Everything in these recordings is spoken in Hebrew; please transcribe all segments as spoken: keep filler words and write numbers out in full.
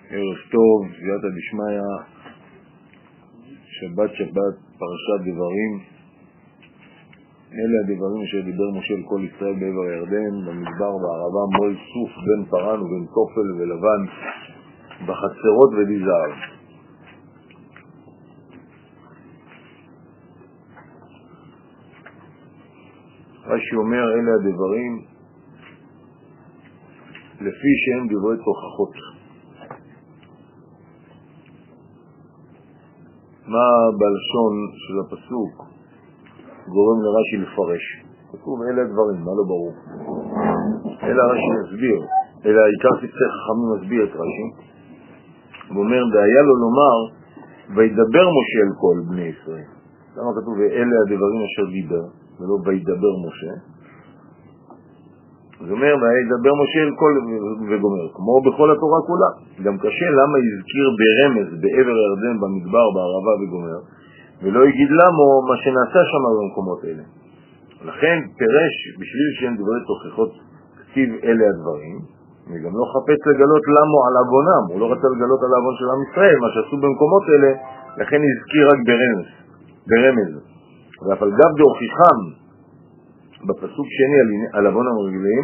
ערב טוב, סייעתא דשמיא, שבת שבת, פרשת דברים. אלה הדברים שדיבר משה אל כל ישראל בעבר הירדן, במדבר בערבה מול סוף בין פרן ובין תופל ולבן, בחצרות ודי זהב. רש"י אומר, אלה הדברים לפי שהם דברי תוכחות. מה בלשון של הפסוק גורם לרש"י לפרש? כתוב אלה הדברים, מה לא ברור? אלא רש"י מסביר, אלא העיקר ספרי חכמים מסביר את רש"י. הוא אומר, דהיה לו לומר, וידבר משה אל כל בני ישראל. למה כתוב אלה הדברים אשר דיבר, ולא וידבר משה? זאת אומרת, וידבר משה אל כל וגומר, כמו בכל התורה כולה. גם קשה למה הזכיר ברמז בעבר הירדן, במדבר, בערבה וגומר, ולא יגיד למה מה שנעשה שם במקומות אלה. לכן פרש, בשביל שהם דברי תוכחות, כתיב אלה הדברים, וגם לא חפץ לגלות למה על אבונם, הוא לא רצה לגלות על האבון של עם ישראל, מה שעשו במקומות אלה, לכן הזכיר רק ברמז, ברמז. ואף על גב דאוכיחם, בפסוק שני על אבון המרגלים,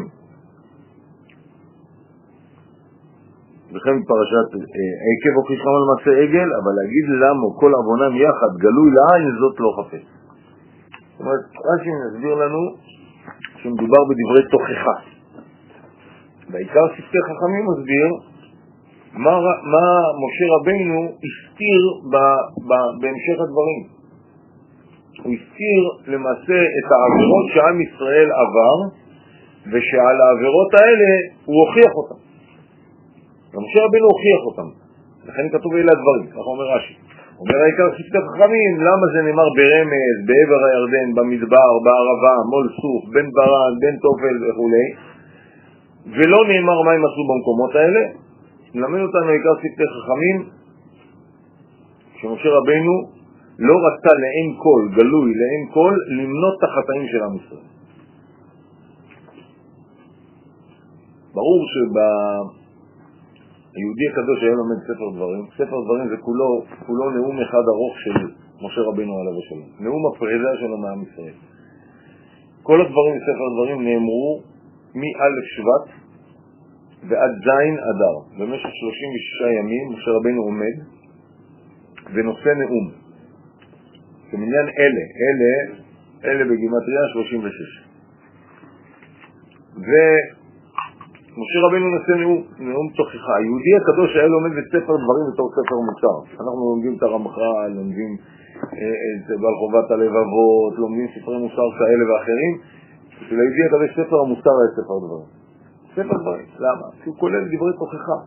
וכן פרשת עקב הוכיחם על מעשה עגל, אבל להגיד למה כל אבונם יחד גלוי לעין, זאת לא חפץ. זאת אומרת, רש"י מסביר לנו שמדובר בדברי תוכחה. בעיקר ספרי חכמים מסביר מה, מה משה רבינו הסתיר ב, ב, בהמשך הדברים. הוא הסתיר למעשה את העבירות שעם ישראל עבר, ושעל העבירות האלה הוא הוכיח אותם. ומשה רבינו הוכיח אותם. לכן כתוב אלה הדברים, כך אומר רש"י. אומר העיקר ספרי חכמים, למה זה נאמר ברמז, בעבר הירדן, במדבר, בערבה, מול סוף, בין ברן, בין תופל וכו', ולא נאמר מה הם עשו במקומות האלה. למד אותנו העיקר ספרי חכמים, שמשה רבינו לא רצה לעין כל, גלוי לעין כל, למנות את החטאים של עם ישראל. ברור שביהודי הקדוש היה לומד ספר דברים, ספר דברים זה כולו, כולו נאום אחד ארוך של משה רבינו עליו השלום, נאום הפרידה שלו מעם ישראל. כל הדברים בספר דברים נאמרו מא' שבט ועד זין אדר. במשך שלושים ושישה ימים משה רבינו עומד ונושא נאום. כמניין אלה, אלה, אלה בגימטריה שלושים ושש. ומשה רבינו נושא נאום, נאום תוכחה. היהודי הקדוש היה לומד בספר דברים בתור ספר מוסר. אנחנו לומדים את הרמח"ל, לומדים את בעל חובת הלבבות, לומדים ספרי מוסר כאלה ואחרים. של היהודי הקדוש ספר המוסר היה ספר דברים. ספר דברים, למה? כי הוא כולל דברי תוכחה.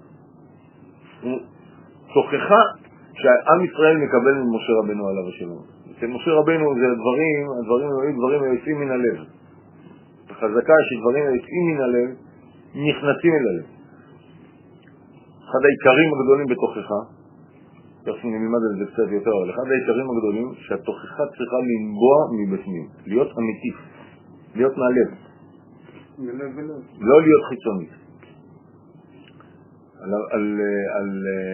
תוכחה שהעם ישראל מקבל ממשה רבינו עליו השלום. אצל משה רבינו זה הדברים, הדברים היו דברים היוצאים מן הלב. החזקה שדברים היוצאים מן הלב נכנסים אל הלב. אחד העיקרים הגדולים בתוכחה, תכף נלמד על זה קצת יותר, אבל אחד העיקרים הגדולים שהתוכחה צריכה לנבוע מבפנים, להיות אמיתית, להיות מהלב. לא להיות חיצונית. על, על, על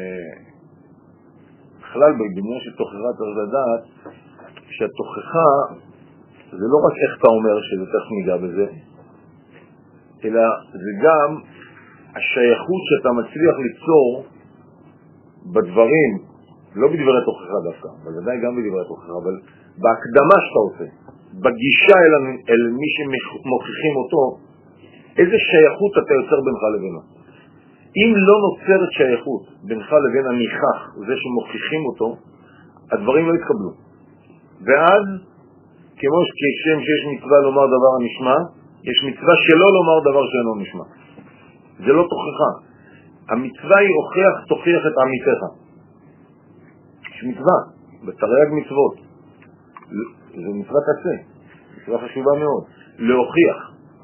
בכלל בעניין של תוכחה צריך לדעת שהתוכחה זה לא רק איך אתה אומר שזה תכף ניגע בזה, אלא זה גם השייכות שאתה מצליח ליצור בדברים, לא בדברי תוכחה דווקא, אבל ודאי גם בדברי תוכחה, אבל בהקדמה שאתה עושה, בגישה אל, אל מי שמוכיחים אותו, איזה שייכות אתה יוצר בינך לבינו. אם לא נוצרת שייכות בינך לבין הניחח, זה שמוכיחים אותו, הדברים לא יתקבלו. ואז, כמו כשם שיש מצווה לומר דבר הנשמע, יש מצווה שלא לומר דבר שאינו נשמע. זה לא תוכחה. המצווה היא הוכיח, תוכיח את עמיתך. יש מצווה, בתרי"ג מצוות. זה מצווה קצה, מצווה חשובה מאוד. להוכיח.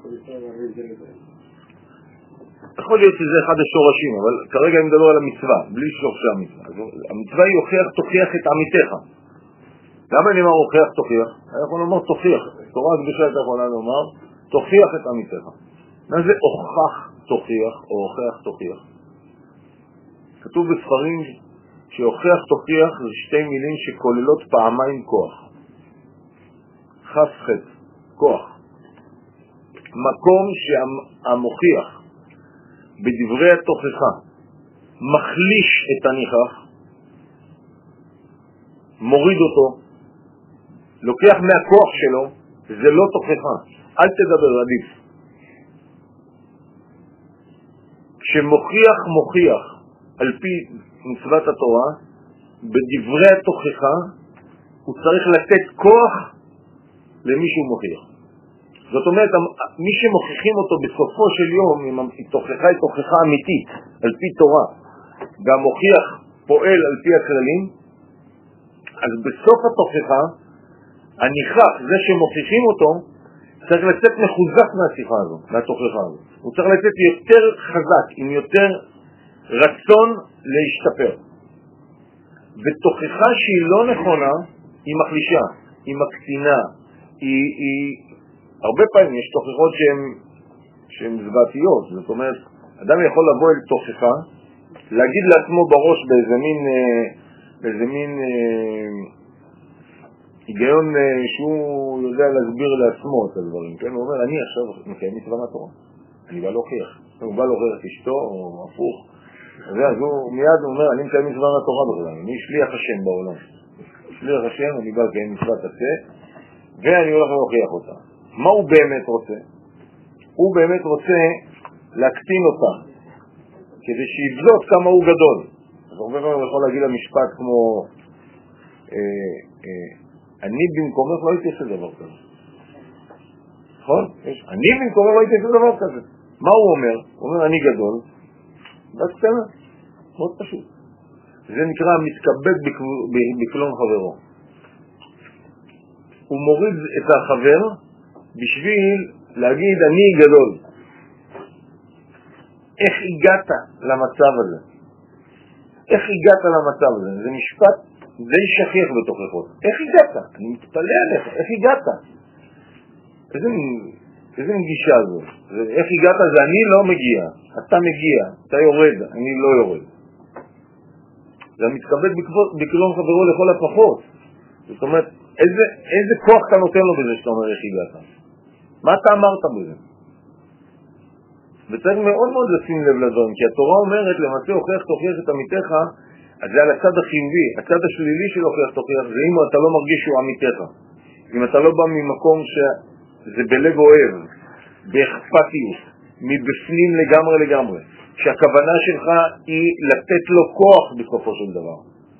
יכול להיות שזה אחד השורשים, אבל כרגע אני מדבר על המצווה, בלי שורשי המצווה. המצווה היא הוכיח, תוכיח את עמיתך. למה אני אומר הוכיח, תוכיח? אני יכול לומר תוכיח. תורה הקדושה אתה יכולה לומר, תוכיח את עמיתך. מה זה הוכח תוכיח או הוכיח תוכיח? כתוב בספרים שהוכיח תוכיח זה שתי מילים שכוללות פעמיים כוח. חס חץ, כוח. מקום שהמוכיח בדברי התוכחה מחליש את הניחח, מוריד אותו, לוקח מהכוח שלו, זה לא תוכחה. אל תדבר, עדיף. כשמוכיח מוכיח על פי מצוות התורה, בדברי התוכחה הוא צריך לתת כוח למי שהוא מוכיח. זאת אומרת, מי שמוכיחים אותו בסופו של יום, אם התוכחה היא תוכחה אמיתית, על פי תורה, והמוכיח פועל על פי הכללים, אז בסוף התוכחה, הניחח, זה שמוכיחים אותו, צריך לצאת מחוזק מהשיחה הזו, מהתוכחה הזו. הוא צריך לצאת יותר חזק, עם יותר רצון להשתפר. ותוכחה שהיא לא נכונה, היא מחלישה, היא מקטינה, היא... היא... הרבה פעמים יש תוכחות שהן, שהן זוועתיות, זאת אומרת, אדם יכול לבוא אל תוכחה, להגיד לעצמו בראש באיזה מין, באיזה מין אה, היגיון אה, שהוא יודע להסביר לעצמו את הדברים, כן? הוא אומר, אני עכשיו מקיים מצווה מהתורה, אני בא להוכיח, הוא בא להוכיח את אשתו או הפוך, אז הוא מיד אומר, אני מקיים מצווה מהתורה בכלל, אני שליח השם בעולם, שליח השם, אני בא לקיים מצוות עשה, ואני הולך להוכיח אותה. מה הוא באמת רוצה? הוא באמת רוצה להקטין אותה, כדי שיבזות כמה הוא גדול. אז הרבה פעמים הוא יכול להגיד למשפט כמו, אה, אה, אני במקומך לא הייתי עושה דבר כזה. נכון? אני במקומך לא הייתי עושה דבר כזה. מה הוא אומר? הוא אומר, אני גדול, בת קטנה, מאוד פשוט. זה נקרא מתכבד בקלון חברו. הוא מוריד את החבר, בשביל להגיד אני גדול. איך הגעת למצב הזה? איך הגעת למצב הזה? זה משפט די שכיח בתוכחות. איך הגעת? אני מתפלא עליך, איך הגעת? איזה, איזה מגישה זו? איך הגעת זה אני לא מגיע, אתה מגיע, אתה יורד, אני לא יורד. זה מתכבד בקלון חברו לכל הפחות. זאת אומרת, איזה, איזה כוח אתה נותן לו בזה שאתה אומר איך הגעת? מה אתה אמרת בזה? וצריך מאוד מאוד לשים לב לדברים, כי התורה אומרת, למעשה הוכיח תוכיח את עמיתך, אז זה על הצד החיובי. הצד השלילי של הוכיח תוכיח, זה אם אתה לא מרגיש שהוא עמיתך. אם אתה לא בא ממקום שזה בלב אוהב, באכפתיות, מבפנים לגמרי לגמרי, שהכוונה שלך היא לתת לו כוח בסופו של דבר.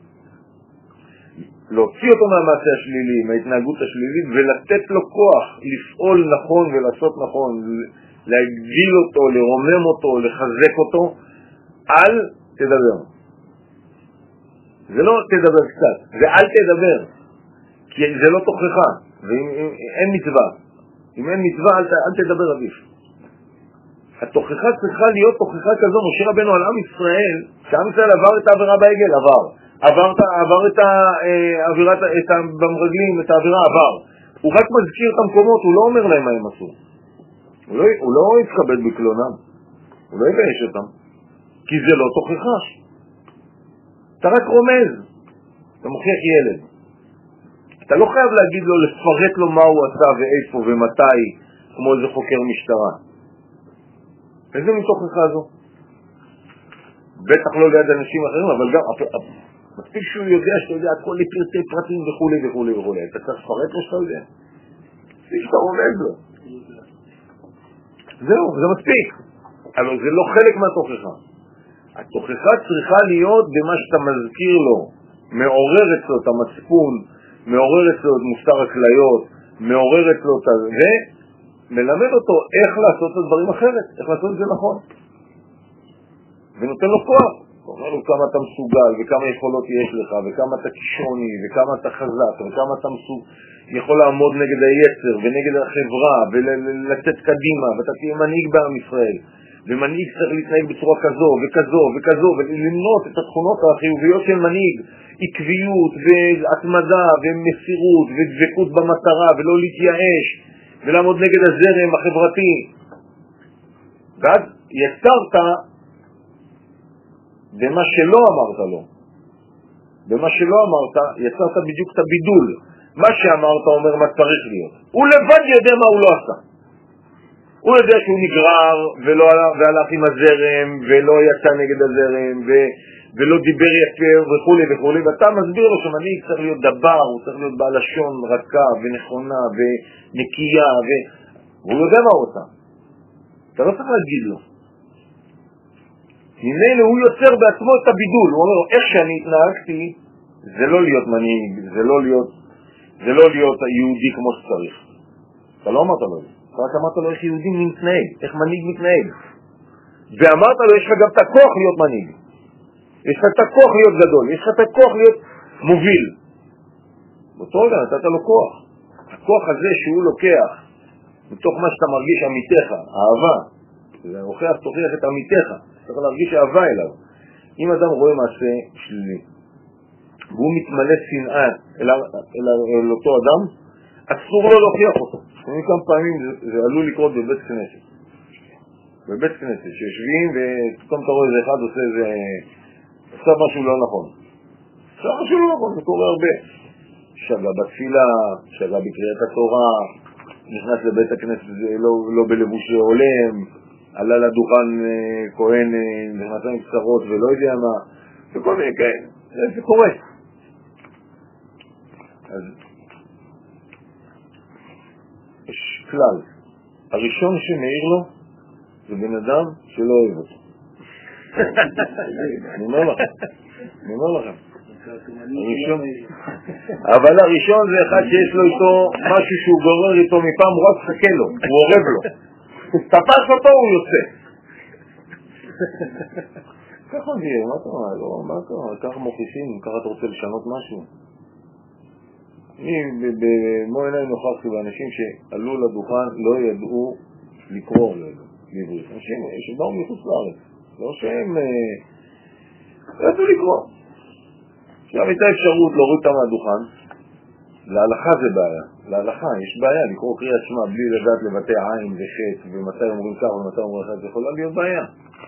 להוציא אותו מהמעשה השלילי, מההתנהגות השלילית, ולתת לו כוח לפעול נכון ולעשות נכון, להגדיל אותו, לרומם אותו, לחזק אותו, אל תדבר. זה לא תדבר קצת, זה אל תדבר, כי זה לא תוכחה, ואין מצווה. אם אין מצווה, אל, אל תדבר עדיף. התוכחה צריכה להיות תוכחה כזו. משה רבנו על עם ישראל, שעם ישראל עבר את העבירה בעגל, עבר. עבר, עבר את האווירה, את במרגלים, את האווירה, עבר. הוא רק מזכיר את המקומות, הוא לא אומר להם מה הם עשו. הוא לא, הוא לא יתכבד בקלונם, הוא לא יבייש אותם, כי זה לא תוכחה. אתה רק רומז, אתה מוכיח ילד. אתה לא חייב להגיד לו, לפרט לו מה הוא עשה ואיפה ומתי, כמו איזה חוקר משטרה. איזה מתוכחה זו? בטח לא ליד אנשים אחרים, אבל גם מספיק שהוא יודע שאתה יודע כל לפרטי פרטים וכו' וכו' וכו'. אתה צריך לפרט לו שאתה יודע. מספיק שאתה רומז לו. זהו, זה מספיק. אבל זה לא חלק מהתוכחה. התוכחה צריכה להיות במה שאתה מזכיר לו, מעורר אצלו את המצפון, מעורר אצלו את מוסר הכליות, מעורר אצלו את זה, ומלמד אותו איך לעשות את הדברים אחרת, איך לעשות את זה נכון. ונותן לו כוח. אומר לו כמה אתה מסוגל, וכמה יכולות יש לך, וכמה אתה כישרוני, וכמה אתה חזק, וכמה אתה מסוג... יכול לעמוד נגד היצר, ונגד החברה, ולצאת קדימה, ואתה תהיה מנהיג בעם ישראל. ומנהיג צריך להתנהג בצורה כזו, וכזו, וכזו, ולמנות את התכונות החיוביות של מנהיג, עקביות, והתמדה, ומסירות, ודבקות במטרה, ולא להתייאש, ולעמוד נגד הזרם החברתי. ואז יצרת במה שלא אמרת לו. במה שלא אמרת, יצרת בדיוק את הבידול. מה שאמרת אומר מה צריך להיות. הוא לבד יודע מה הוא לא עשה. הוא יודע שהוא נגרר ולא והלך עם הזרם ולא יצא נגד הזרם ו, ולא דיבר יפה וכו' וכו', ואתה מסביר לו שמנהיג צריך להיות דבר, הוא צריך להיות בעל לשון רכה ונכונה ונקייה ו... והוא יודע מה הוא עושה. אתה לא צריך להגיד לו. ממילא הוא יוצר בעצמו את הבידול. הוא אומר לו, איך שאני התנהגתי זה לא להיות מנהיג, זה לא להיות, זה לא להיות יהודי כמו שצריך. אתה לא אמרת לו את זה. רק אמרת לו איך יהודי מתנהג, איך מנהיג מתנהג. ואמרת לו, יש לך גם את הכוח להיות מנהיג. יש לך את הכוח להיות גדול, יש לך את הכוח להיות מוביל. באותו רגע נתת לו כוח. הכוח הזה שהוא לוקח, מתוך מה שאתה מרגיש אמיתך, אהבה, זה הוכיח, תוכיח את אמיתך, צריך להרגיש אהבה אליו. אם אדם רואה מעשה שלילי, והוא מתמלא שנאה אל, אל, אל אותו אדם, אסור לו להוכיח אותו. אני כמה פעמים זה, זה עלול לקרות בבית כנסת. בבית כנסת, שיושבים ופתאום אתה רואה איזה אחד עושה איזה, עושה משהו לא נכון. עושה משהו לא נכון, זה קורה הרבה. שגה בתפילה, שגה בקריאת התורה, נכנס לבית הכנסת לא, לא בלבוש הולם, עלה לדוכן כהן, נכנס עם קצרות ולא יודע מה, וכל מיני, כן, זה, זה קורה. אז יש כלל, הראשון שמעיר לו זה בן אדם שלא אוהב אותו. אני אומר לכם, אני אומר לכם. הראשון, אבל הראשון זה אחד שיש לו איתו משהו שהוא גורר איתו מפעם, הוא רק חכה לו, הוא עורב לו. תפס אותו, הוא יוצא. ככה זה, מה אתה אומר? לא, מה אתה אומר? ככה מוכיחים, ככה אתה רוצה לשנות משהו. אני במו עיניי נוכחתי באנשים שעלו לדוכן לא ידעו לקרוא לעברית. אנשים שבאו מחוץ לארץ, לא שהם לא ידעו לקרוא. עכשיו הייתה אפשרות להוריד אותם מהדוכן, להלכה זה בעיה, להלכה יש בעיה, לקרוא קריאת שמע בלי לדעת לבטא עין וחץ, ומתי אומרים כך ומתי אומרים כך, זה יכולה להיות בעיה.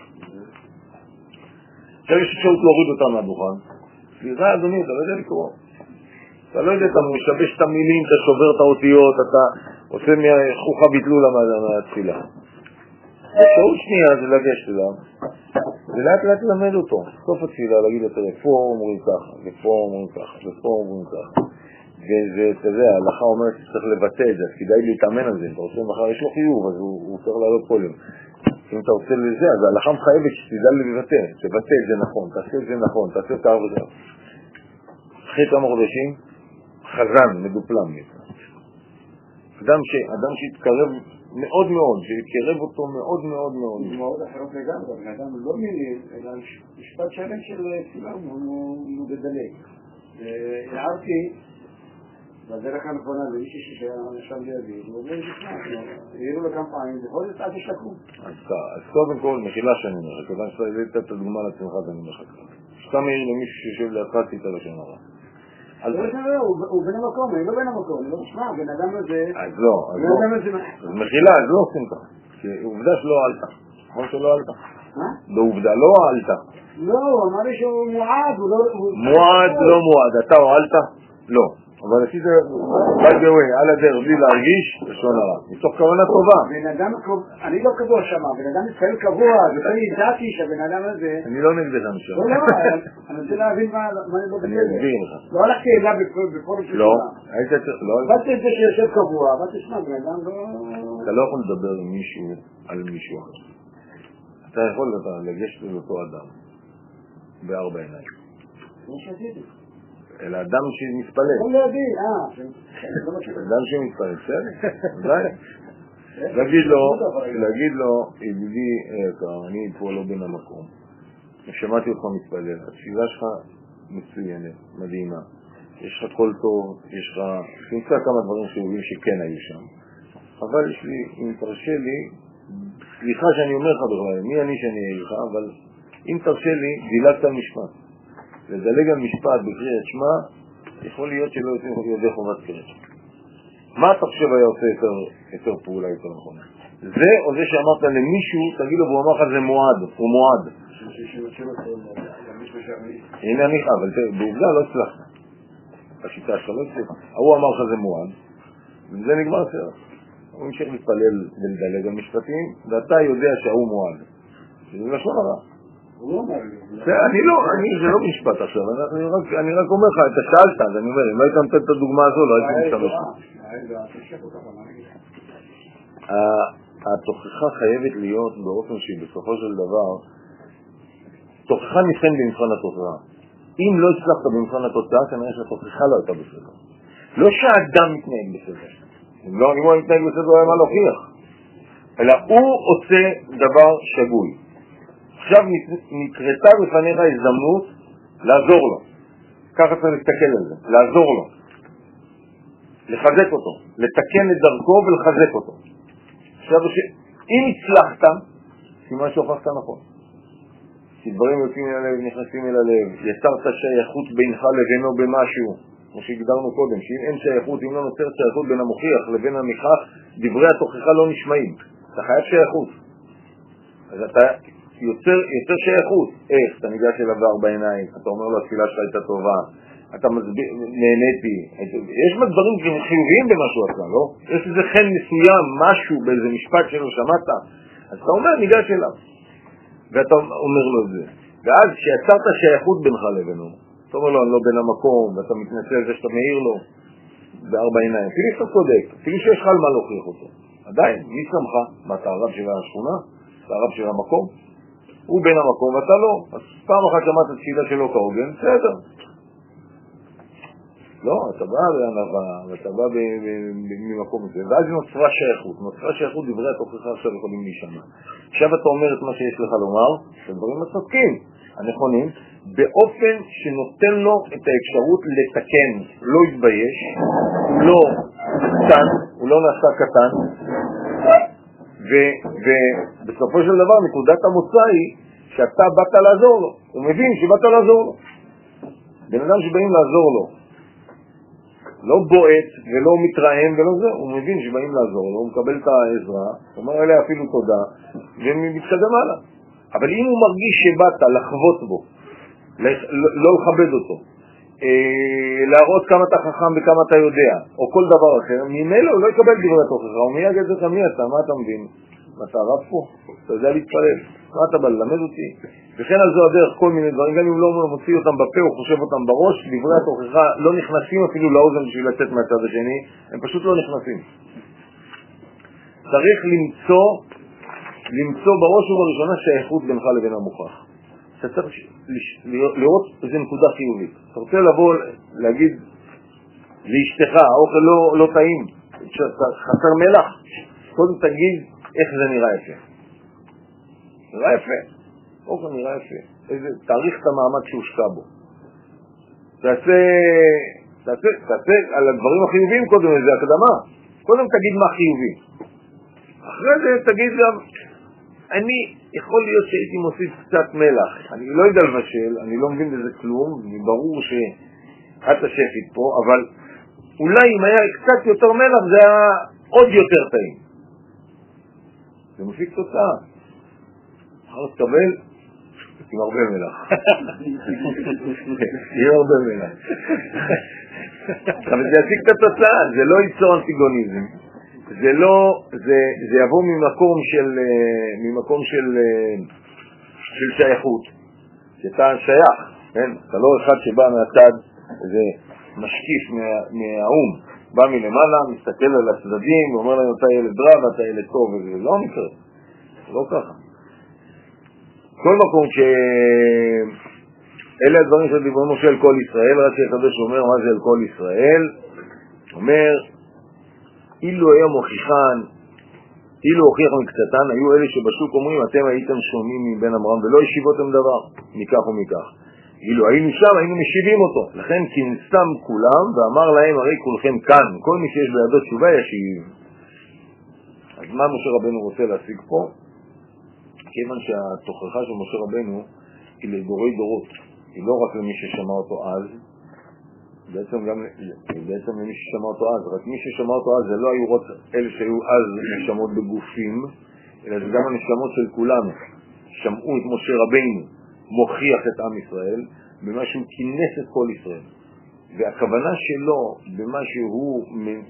עכשיו יש אפשרות להוריד אותם מהדוכן, סליחה אדוני, אתה לא יודע לקרוא. אתה לא יודע, אתה משבש את המילים, אתה שובר את האותיות, אתה עושה מהחוכה ביטלולה מהתפילה. אפשרות שנייה זה לגשת אליו, ולאט לאט ללמד אותו. סוף התפילה להגיד לו, תראה, פה אומרים ככה, ופה אומרים ככה, ופה אומרים ככה. וזה, אתה יודע, ההלכה אומרת שצריך לבטא את זה, אז כדאי להתאמן על זה. אם אתה רוצה מחר יש לו חיוב, אז הוא, הוא צריך לעלות קודם. אם אתה רוצה לזה, אז ההלכה מחייבת שתדע לבטא, תבטא את זה נכון, תעשה את זה נכון, תעשה את העבודה. אחרי כמה חודשים, חזן, מדופלם. אדם, ש... אדם שהתקרב מאוד מאוד, שהתקרב אותו מאוד מאוד מאוד. זה מאוד אחרות לגמרי, בן אדם לא מילים, אלא משפט שלם של תפילה, הוא בדלג. והערתי בדרך הנכונה למישהו שישב לידי, הוא אומר לפני, העירו לו כמה פעמים, זה יכול להיות עד שתקום. אז קודם כל, מחילה שאני אומר, כיוון שאתה הבאת את הדוגמה לעצמך, אני מחכה. שאתה מעיר למישהו שיושב לידך, תיתה לשון הרע. הוא בן המקום, אני לא בן המקום, אני לא משמע, בן אדם הזה... אז לא, אז לא. אז מחילה, אז לא עושים כך. כי עובדה שלא עלת. נכון שלא עלת. מה? בעובדה לא עלת. לא, הוא אמר לי שהוא מועד, הוא לא... מועד לא מועד, אתה עלת? לא. אבל עשית, by the way, על הדרך, בלי להרגיש, לשון הרע. מתוך כוונה טובה. בן אדם, אני לא קבוע שמה, בן אדם מתחיל קבוע, וכן ידעתי שהבן אדם הזה... אני לא נגדך משם. לא, לא, אני רוצה להבין מה אני לא אני אסביר לך. לא הלכתי אליו בפורום של לא, שמה. היית צריך, לא... באתי את זה שיושב קבוע, באתי שמה, בן אדם לא... אתה לא יכול לדבר עם מישהו על מישהו אחר. אתה יכול לגשת לאותו אדם בארבע עיניים. מה שעשיתי. אלא אדם שמתפלל. לא יודעים, אה. אדם שמתפלל, בסדר? ודאי. להגיד לו, להגיד לו, ידידי יקר, אני פה לא בין המקום. שמעתי אותך מתפלל, התפילה שלך מצוינת, מדהימה. יש לך קול טוב, יש לך... תמצא כמה דברים חיובים שכן היו שם. אבל יש לי, אם תרשה לי, סליחה שאני אומר לך בכלל, מי אני שאני אהיה לך, אבל אם תרשה לי, דילגת על משפט. לדלג על משפט בקריאת שמע, יכול להיות שלא יוצאים ידי חובת קריאת שמע. מה אתה חושב היה עושה יותר, יותר פעולה יותר נכונה? זה או זה שאמרת למישהו, תגיד לו, והוא אמר לך זה מועד, הוא מועד. הנה אני, אבל בעובדה לא הצלחת. השיטה שלך לא הצלחת. הוא אמר לך זה מועד, וזה נגמר סרט. הוא המשיך להתפלל ולדלג על משפטים, ואתה יודע שהוא מועד. זה לשון הרע. אני לא, זה לא משפט עכשיו, אני רק אומר לך, אתה שאלת, אז אני אומר, אם לא היית נותן את הדוגמה הזו, לא הייתי משתמש. התוכחה חייבת להיות באופן שהיא בסופו של דבר, תוכחה נבחן במבחן התוצאה. אם לא הצלחת במבחן התוצאה, כנראה שהתוכחה לא הייתה בסדר. לא שהאדם מתנהג בסדר. אם לא, אם הוא מתנהג בסדר, הוא היה מה להוכיח. אלא הוא עושה דבר שגוי. עכשיו נקרתה בפניך הזדמנות לעזור לו. ככה צריך להסתכל על זה, לעזור לו. לחזק אותו, לתקן את דרכו ולחזק אותו. עכשיו, אם הצלחת, סימן שהוכחת נכון. כשדברים יוצאים אל הלב, נכנסים אל הלב, יצרת שייכות בינך לבינו במשהו, כמו שהגדרנו קודם, שאם אין שייכות, אם לא נוצרת שייכות בין המוכיח לבין המכח, דברי התוכחה לא נשמעים. אתה חייב שייכות. אז אתה יוצר, יוצר שייכות. איך? אתה ניגש אליו בארבע עיניים, אתה אומר לו, התפילה שלך הייתה טובה, אתה מסביר, נהניתי. יש דברים חיוביים במשהו עשה, לא? יש איזה חן מסוים, משהו, באיזה משפט שלו שמעת. אז אתה אומר, ניגש אליו. ואתה אומר לו את זה. ואז כשיצרת שייכות בינך לבינו, אתה אומר לו, אני לא בין המקום, ואתה מתנצל זה שאתה מהיר לו בארבע עיניים. אפילו שאתה צודק, אפילו שיש לך על מה להוכיח אותו. עדיין, מי שמך? מה, אתה הרב של השכונה? אתה הרב של המקום? הוא בין המקום ואתה לא. אז פעם אחת שמעת את תפילה שלו כהוגן, בסדר. לא, אתה בא בענווה, ואתה בא ממקום הזה, ואז נוצרה שייכות. נוצרה שייכות, דברי התוכחה עכשיו יכולים להישמע. עכשיו אתה אומר את מה שיש לך לומר, שדברים הצדקים, הנכונים, באופן שנותן לו את האפשרות לתקן, לא יתבייש, הוא לא קטן, הוא לא נעשה קטן, ובסופו של דבר נקודת המוצא היא שאתה באת לעזור לו, הוא מבין שבאת לעזור לו. בן אדם שבאים לעזור לו, לא בועט ולא מתרעם ולא זה, הוא מבין שבאים לעזור לו, הוא מקבל את העזרה, הוא אומר אליה אפילו תודה, ומתקדם הלאה. אבל אם הוא מרגיש שבאת לחוות בו, לא לכבד אותו, להראות כמה אתה חכם וכמה אתה יודע, או כל דבר אחר, ממילא הוא לא יקבל דברי התוכחה, הוא מי יגיד לך מי אתה, מה אתה מבין? מה אתה הרב פה? אתה יודע להתפלל, מה אתה בא ללמד אותי? וכן על זו הדרך כל מיני דברים, גם אם לא מוציא אותם בפה או חושב אותם בראש, דברי התוכחה לא נכנסים אפילו לאוזן בשביל לצאת מהצד השני, הם פשוט לא נכנסים. צריך למצוא, למצוא בראש ובראשונה שייכות בינך לבין המוכח. אתה צריך לראות איזו נקודה חיובית. אתה רוצה לבוא, להגיד לאשתך, האוכל לא, לא טעים, חסר מלח, קודם תגיד איך זה נראה יפה. נראה יפה. אוכל נראה יפה. איזה, תאריך את המעמד שהושקע בו. תעשה, תעשה, תעשה על הדברים החיוביים קודם איזה הקדמה. קודם תגיד מה חיובי. אחרי זה תגיד גם, אני יכול להיות שהייתי מוסיף קצת מלח. אני לא יודע לבשל, אני לא מבין בזה כלום, ברור שאת השפית פה, אבל אולי אם היה קצת יותר מלח זה היה עוד יותר טעים. זה מפיק תוצאה. אחר תקבל עם הרבה מלח. עם הרבה מלח. אבל זה יפיק את התוצאה, זה לא ייצור אנטיגוניזם. זה לא, זה, זה יבוא ממקום של, ממקום של, של שייכות. שאתה שייך, כן? אתה לא אחד שבא מהצד, זה משקיף מה, מהאום. בא מלמעלה, מסתכל על הצדדים, ואומר להם, אתה ילד רע ואתה ילד טוב, וזה לא מקרה. לא ככה. כל מקום ש... אלה הדברים של דיברנו של כל ישראל, רק שהקדוש אומר מה זה אל כל ישראל, אומר, אילו היה מוכיחן, אילו הוכיח מקצתן, היו אלה שבשוק אומרים, אתם הייתם שונים מבין אמרם, ולא ישיבותם דבר, מכך ומכך. אילו היינו שם, היינו משיבים אותו. לכן כנסתם כולם, ואמר להם, הרי כולכם כאן, כל מי שיש בידו תשובה ישיב. אז מה משה רבנו רוצה להשיג פה? כיוון שהתוכחה של משה רבנו היא לדורי דורות, היא לא רק למי ששמע אותו אז, בעצם גם, בעצם מי ששמע אותו אז, רק מי ששמע אותו אז זה לא היו רק אלה שהיו אז נשמות בגופים, אלא זה גם הנשמות של כולנו. שמעו את משה רבינו מוכיח את עם ישראל במה שהוא כינס את כל ישראל. והכוונה שלו במה שהוא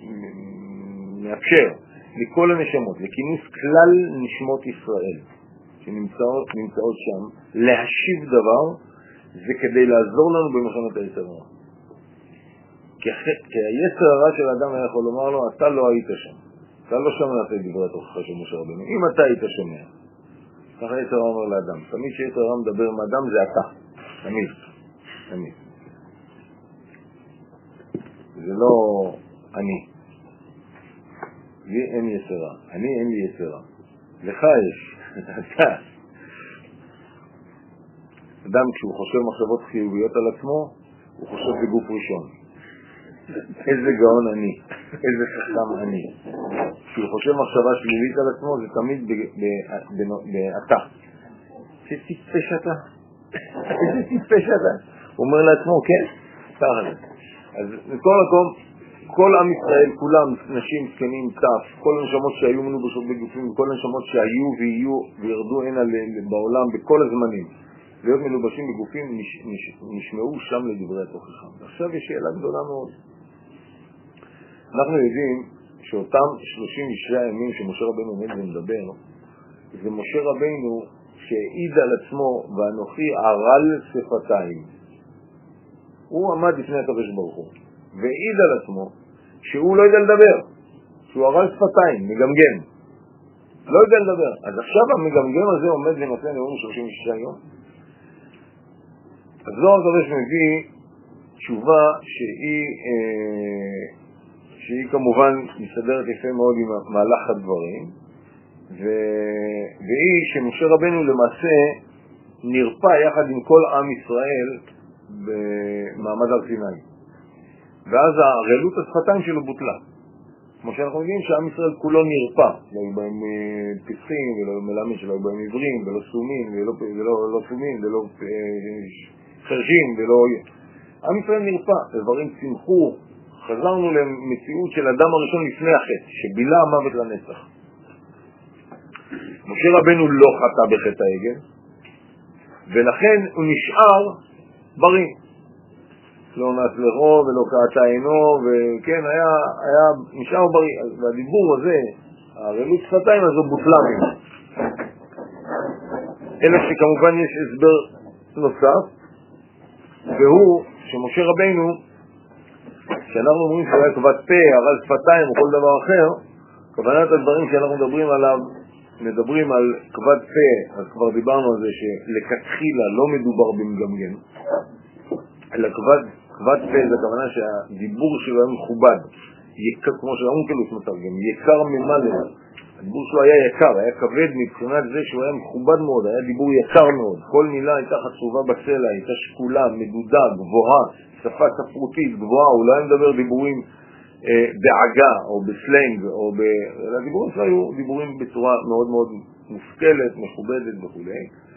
מאפשר לכל הנשמות, לכינוס כלל נשמות ישראל שנמצאות נמצאות שם, להשיב דבר, זה כדי לעזור לנו במלחמת היצר הרע. כי, כי היצר הרע של האדם היה יכול לומר לו, אתה לא היית שם, אתה לא שמעת את דברי התוכחה של משה רבינו. אם אתה היית שומע, ככה היצר הרע אומר לאדם, תמיד שיצר הרע מדבר עם האדם זה אתה, תמיד, תמיד. זה לא אני. לי אין יצרה, אני אין לי יצרה. לך יש, אתה. אדם כשהוא חושב מחשבות חיוביות על עצמו, הוא חושב בגוף ראשון. איזה גאון אני, איזה חכם אני. כשהוא חושב מחשבה שלילית על עצמו, זה תמיד באתה. זה טיפש אתה. איזה טיפש אתה. הוא אומר לעצמו, כן, ככה זה. אז בכל מקום, כל עם ישראל, כולם, נשים, זקנים, טף, כל הנשמות שהיו מנובשות בגופים, כל הנשמות שהיו ויהיו וירדו הנה בעולם בכל הזמנים, להיות מנובשים בגופים, נש, נש, נשמעו שם לדברי התוכחה. עכשיו יש שאלה גדולה מאוד. אנחנו יודעים שאותם שלושים ושבעה ימים שמשה רבינו עומד ומדבר, זה משה רבינו שהעיד על עצמו ואנוכי ערל שפתיים. הוא עמד לפני הקדוש ברוך הוא והעיד על עצמו שהוא לא יודע לדבר, שהוא ערל שפתיים, מגמגם, לא יודע לדבר. אז עכשיו המגמגם הזה עומד ונותן נאום שלושים ושישה יום. אז זוהר הקדוש מביא תשובה שהיא אה, שהיא כמובן מסתדרת יפה מאוד עם מהלך הדברים, ו... והיא שמשה רבנו למעשה נרפא יחד עם כל עם ישראל במעמד הר סיני, ואז הרעלות השפתיים שלו בוטלה. כמו שאנחנו יודעים שהעם ישראל כולו נרפא, לא היו בהם פסחים ולא מלמד, שלא היו בהם עברים ולא סומים ולא, ולא, ולא סומים ולא חרשים ולא... עם ישראל נרפא, דברים צמחו, חזרנו למציאות של אדם הראשון לפני החטא, שבילה המוות לנצח. משה רבנו לא חטא בחטא העגל, ולכן הוא נשאר בריא. לא נס לרוב ולא קעתה עינו, וכן, היה, היה נשאר בריא. והדיבור הזה, הרעלות שפתיים הזו בוטלה ממנו. אלא שכמובן יש הסבר נוסף, והוא שמשה רבנו, כשאנחנו אומרים שהוא היה כבד פה, הרעל שפתיים או כל דבר אחר, כוונת הדברים שאנחנו מדברים עליו, מדברים על כבד פה, אז כבר דיברנו על זה שלכתחילה לא מדובר במגמגם, אלא כבד, כבד פה זה הכוונה שהדיבור שלו היה מכובד, יקר, כמו שהאונקלוס מתרגם, יקר ממלא. הדיבור שלו היה יקר, היה כבד מבחינת זה שהוא היה מכובד מאוד, היה דיבור יקר מאוד. כל מילה הייתה חצובה בצלע, הייתה שקולה, מדודה, גבוהה, שפה ספרותית, גבוהה, הוא לא היה מדבר דיבורים אה, בעגה או בסלנג, או ב... הדיבורים שלו היו דיבורים בצורה מאוד מאוד מושכלת, מכובדת וכו'.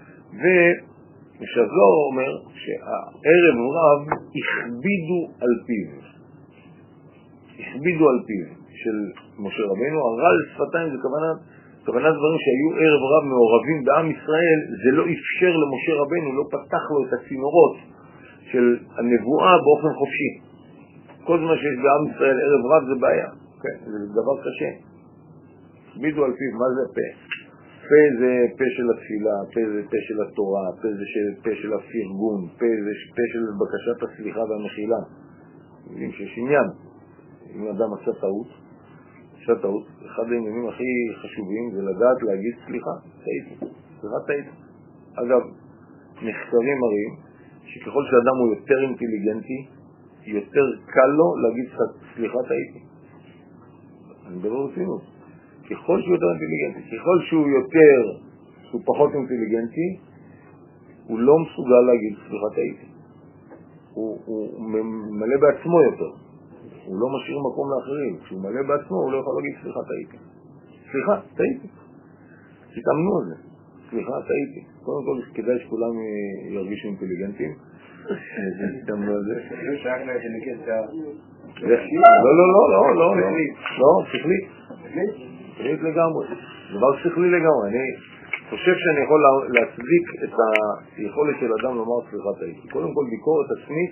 ושזור אומר שהערב רב הכבידו על פיו, הכבידו על פיו של משה רבנו. הרעל שפתיים זה כוונת, כוונת דברים שהיו ערב רב מעורבים בעם ישראל, זה לא אפשר למשה רבנו, לא פתח לו את הצינורות של הנבואה באופן חופשי. כל זמן שיש בעם ישראל ערב רב זה בעיה, כן? זה דבר קשה. הכבידו על פיו, מה זה פה? פה זה פה של התפילה, פה זה פה של התורה, פה זה פה של הפרגון, פה זה פה של בקשת הסליחה והמחילה. יודעים שיש עניין. אם אדם עשה טעות, עשה טעות, אחד העניינים הכי חשובים זה לדעת להגיד סליחה, טעיתי, סליחה טעיתי. אגב, מחקרים מראים שככל שאדם הוא יותר אינטליגנטי, יותר קל לו להגיד סליחה טעיתי. אני מדבר רצינות. ככל שהוא יותר אינטליגנטי, ככל שהוא יותר, שהוא פחות אינטליגנטי, הוא לא מסוגל להגיד סליחה טעיתי. הוא, הוא מלא בעצמו יותר. הוא לא משאיר מקום לאחרים. כשהוא מלא בעצמו, הוא לא יכול להגיד סליחה טעיתי. סליחה, טעיתי. תתאמנו על זה. סליחה, טעיתי. קודם כל, כדאי שכולם ירגישו אינטליגנטים. זה שייך לאינטליגנציה. לא, לא, לא, לא, לא, לא, שכלית. שכלית לגמרי. דבר שכלי לגמרי. אני חושב שאני יכול להצדיק את היכולת של אדם לומר סליחה טעיתי. קודם כל ביקורת עצמית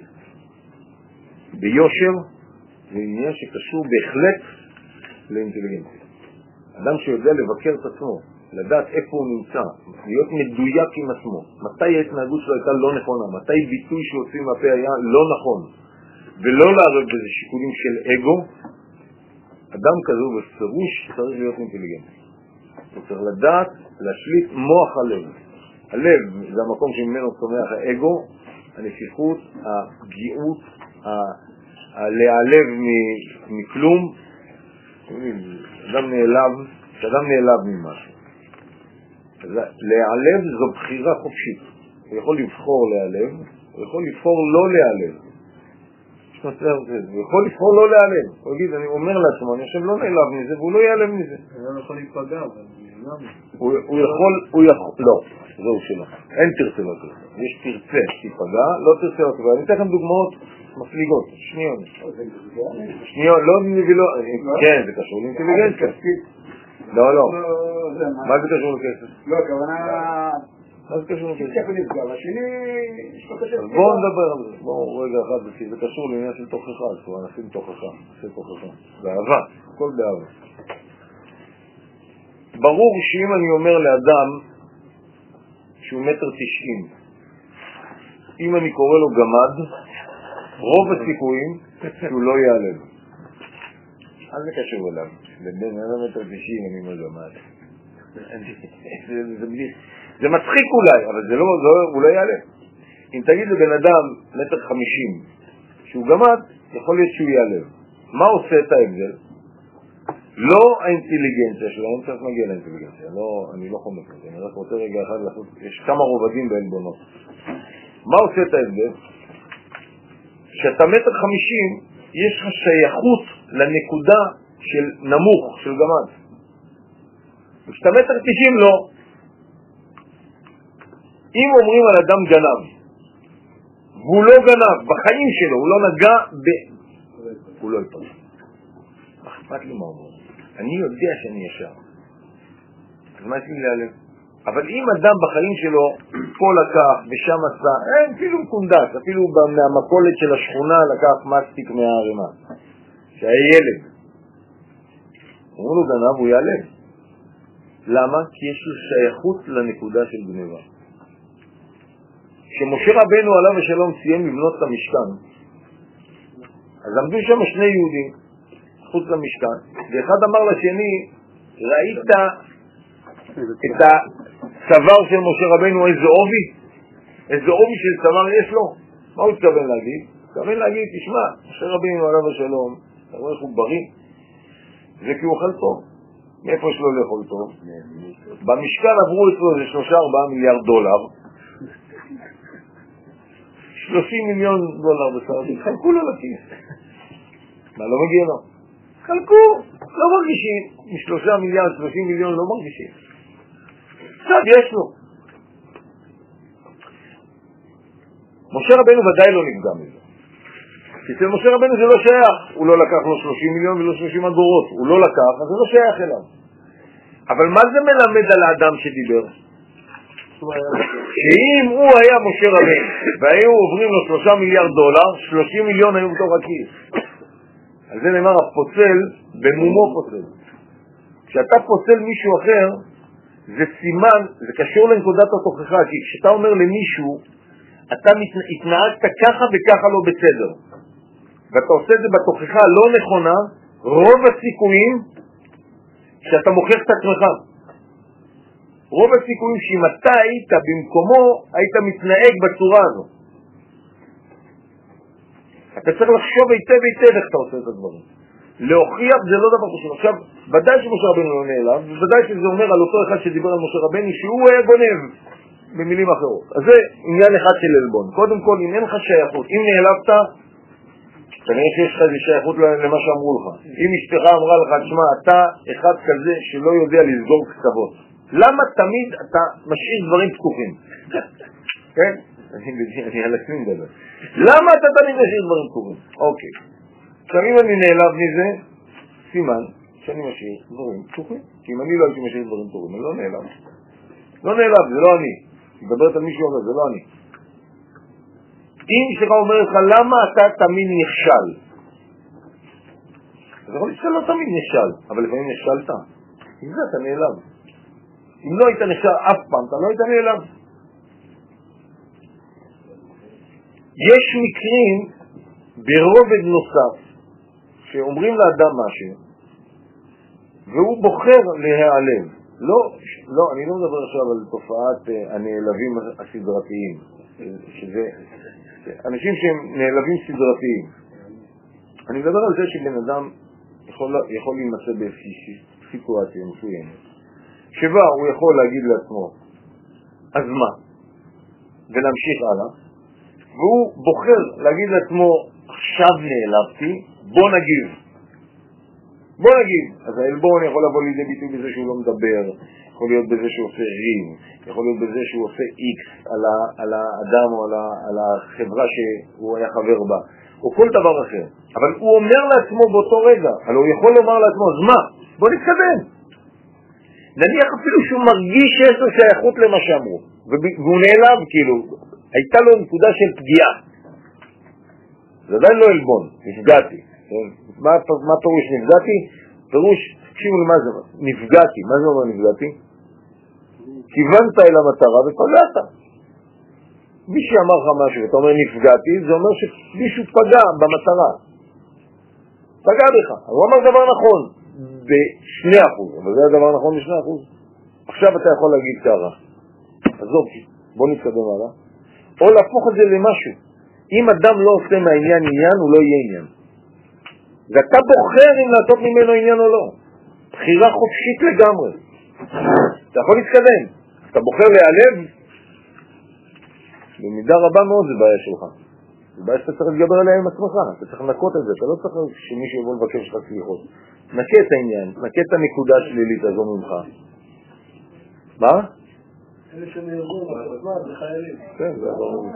ביושר זה עניין שקשור בהחלט לאינטליגנציה. אדם שיודע לבקר את עצמו, לדעת איפה הוא נמצא, להיות מדויק עם עצמו, מתי ההתנהגות שלו הייתה לא נכונה, מתי ביטוי שהוציא מהפה היה לא נכון, ולא לערב בזה שיקולים של אגו, אדם כזו בפירוש צריך להיות אינטליגנט. הוא צריך לדעת להשליט מוח הלב. הלב זה המקום שממנו צומח האגו, הנפיחות, הפגיעות, הלהיעלב מכלום. אדם נעלב, אדם נעלב ממשהו. להיעלב זו בחירה חופשית. הוא יכול לבחור להיעלב, הוא יכול לבחור לא להיעלב. הוא יכול לבחור לא להיעלב. הוא יגיד, אני אומר לעצמו, אני חושב לא נעלב מזה, והוא לא יעלב מזה. הוא יכול להיפגע, אבל הוא יכול, הוא יכול, לא, זהו שלא. אין תרצה לא תרצה. יש תרצה תיפגע, לא תרצה לא תיפגע. אני אתן לכם דוגמאות מפליגות, שניון. שניון, לא ולא, כן, זה קשור לאינטליגנציה. לא, לא. מה זה קשור לכסף? לא, הכוונה... מה זה קשור לכסף? כסף נפגע, והשני... בואו נדבר על זה. בואו רגע אחד, כי זה קשור לעניין של תוכחה, אז הוא נשים תוכחה, עושה תוכחה. באהבה, הכל באהבה. ברור שאם אני אומר לאדם שהוא מטר תשעים, אם אני קורא לו גמד, רוב הסיכויים שהוא לא יעלב. אז זה קשור אליו. לבין מטר תשעים אני אומר גמד. זה מצחיק אולי, אבל זה לא, הוא לא יעלב. אם תגיד לבן אדם מטר חמישים שהוא גמד, יכול להיות שהוא יעלב. מה עושה את ההבדל? לא האינטליגנציה שלהם, צריך מגיע לאינטליגנציה, לא, אני לא חומק את זה, אני רק רוצה רגע אחד לעשות, יש כמה רובדים בעלבונות. מה עושה את ההבדל? שאתה מטר חמישים, יש לך שייכות לנקודה של נמוך, של גמד. וכשאתה מטר תשעים לא. אם אומרים על אדם גנב, והוא לא גנב, בחיים שלו, הוא לא נגע ב... הוא לא יפגע. אכפת לי מה אומרים. אני יודע שאני ישר. אז מה יש לי להיעלב? אבל אם אדם בחיים שלו פה לקח ושם עשה, אין אפילו קונדס, אפילו מהמקולת של השכונה לקח מסטיק מהערימה, שהיה ילד. אומרים לו גנב, הוא יעלב. למה? כי יש לו שייכות לנקודה של גניבה. כשמשה רבנו עליו השלום סיים לבנות את המשכן, אז עמדו שם שני יהודים חוץ למשכן, ואחד אמר לשני, ראית את הצוואר של משה רבנו, איזה עובי? איזה עובי של צוואר יש לו? מה הוא התכוון להגיד? הוא התכוון להגיד, תשמע, משה רבנו עליו השלום, אתה רואה איך הוא בריא? זה כי הוא אוכל טוב. מאיפה יש לו לאכול טוב? במשכן עברו אצלו איזה שלושה ארבעה מיליארד דולר, שלושים מיליון דולר בסרטים, חלקו לו לכיס. מה, לא מגיע לו? חלקו, לא מרגישים. משלושה מיליארד, שלושים מיליון לא מרגישים. קצת יש לו. משה רבנו ודאי לא נפגע מזה. אצל משה רבנו זה לא שייך. הוא לא לקח לו שלושים מיליון ולא שלושים אגורות. הוא לא לקח, אז זה לא שייך אליו. אבל מה זה מלמד על האדם שדיבר? שאם הוא היה משה רבנו והיו עוברים לו שלושה מיליארד דולר, שלושים מיליון היו בתוך הכיס. על זה נאמר, הפוצל במומו פוצל. כשאתה פוצל מישהו אחר, זה סימן, זה קשור לנקודת התוכחה, כי כשאתה אומר למישהו, אתה התנהגת ככה וככה לא בסדר, ואתה עושה את זה בתוכחה לא נכונה, רוב הסיכויים שאתה מוכיח את עצמך. רוב הסיכויים שאם אתה היית במקומו, היית מתנהג בצורה הזו. אתה צריך לחשוב היטב היטב איך אתה עושה את הדברים. להוכיח זה לא דבר פשוט. עכשיו, ודאי שמשה רבנו לא נעלב, וודאי שזה אומר על אותו אחד שדיבר על משה רבנו שהוא היה גונב, במילים אחרות. אז זה עניין אחד של אלבון. קודם כל, אם אין לך שייכות, אם נעלבת, כנראה שיש לך איזו שייכות למה שאמרו לך. אם אשתך אמרה לך, תשמע, אתה אחד כזה שלא יודע לסגור קצוות. למה תמיד אתה משאיר דברים פתוחים? כן? אני על עצמי מדבר. למה אתה תמיד משאיר דברים טובים? אוקיי. עכשיו אם אני נעלב מזה, סימן שאני משאיר דברים טובים. כי אם אני לא הייתי משאיר דברים טובים, אני לא נעלב. לא נעלב, זה לא אני. מדברת על מישהו אומר, זה לא אני. אם שלך אומר לך, למה אתה תמיד נכשל? אז יכול להיות שאתה לא תמיד נכשל, אבל לפעמים נכשלת. עם זה אתה נעלב. אם לא היית נכשל אף פעם, אתה לא היית נעלב. יש מקרים ברובד נוסף שאומרים לאדם משהו והוא בוחר להיעלב. לא, לא, אני לא מדבר עכשיו על תופעת הנעלבים הסדרתיים, שזה אנשים שהם נעלבים סדרתיים. אני מדבר על זה שבן אדם יכול, יכול להימצא באיזושהי סיטואציה מסוימת שבה הוא יכול להגיד לעצמו אז מה? ולהמשיך הלאה, והוא בוחר להגיד לעצמו עכשיו נעלבתי, בוא נגיב. בוא נגיב. אז העלבון יכול לבוא לידי ביטוי בזה שהוא לא מדבר, יכול להיות בזה שהוא עושה רים, יכול להיות בזה שהוא עושה איקס על, ה- על האדם או על, ה- על החברה שהוא היה חבר בה, או כל דבר אחר. אבל הוא אומר לעצמו באותו רגע, אבל הוא יכול לומר לעצמו, אז מה? בוא נתקדם. נניח אפילו שהוא מרגיש שיש לו שייכות למה שאמרו, והוא נעלב כאילו, הייתה לו נקודה של פגיעה. זה עדיין לא אלבון, נפגעתי. מה, מה פירוש נפגעתי? פירוש, תקשיבו לי מה זה, נפגעתי. מה זה אומר נפגעתי? כיוונת אל המטרה ופגעת. מי שאמר לך משהו ואתה אומר נפגעתי, זה אומר שמישהו פגע במטרה. פגע בך. הוא אמר דבר נכון בשני אחוז, אבל זה הדבר נכון בשני אחוז. עכשיו אתה יכול להגיד ככה. עזוב, בוא נתקדם הלאה. או להפוך את זה למשהו. אם אדם לא עושה מהעניין עניין, הוא לא יהיה עניין. ואתה בוחר אם לעשות ממנו עניין או לא. בחירה חופשית לגמרי. אתה יכול להתקדם. אתה בוחר להיעלב, במידה רבה מאוד זה בעיה שלך. זה בעיה שאתה צריך להתגבר עליה עם עצמך. אתה צריך לנקות את זה. אתה לא צריך שמישהו יבוא לבקש לך סליחות. נקה את העניין. נקה את הנקודה שלילית הזו ממך. מה? אלה שנהרגו, זה חיילים. כן, זה ברור.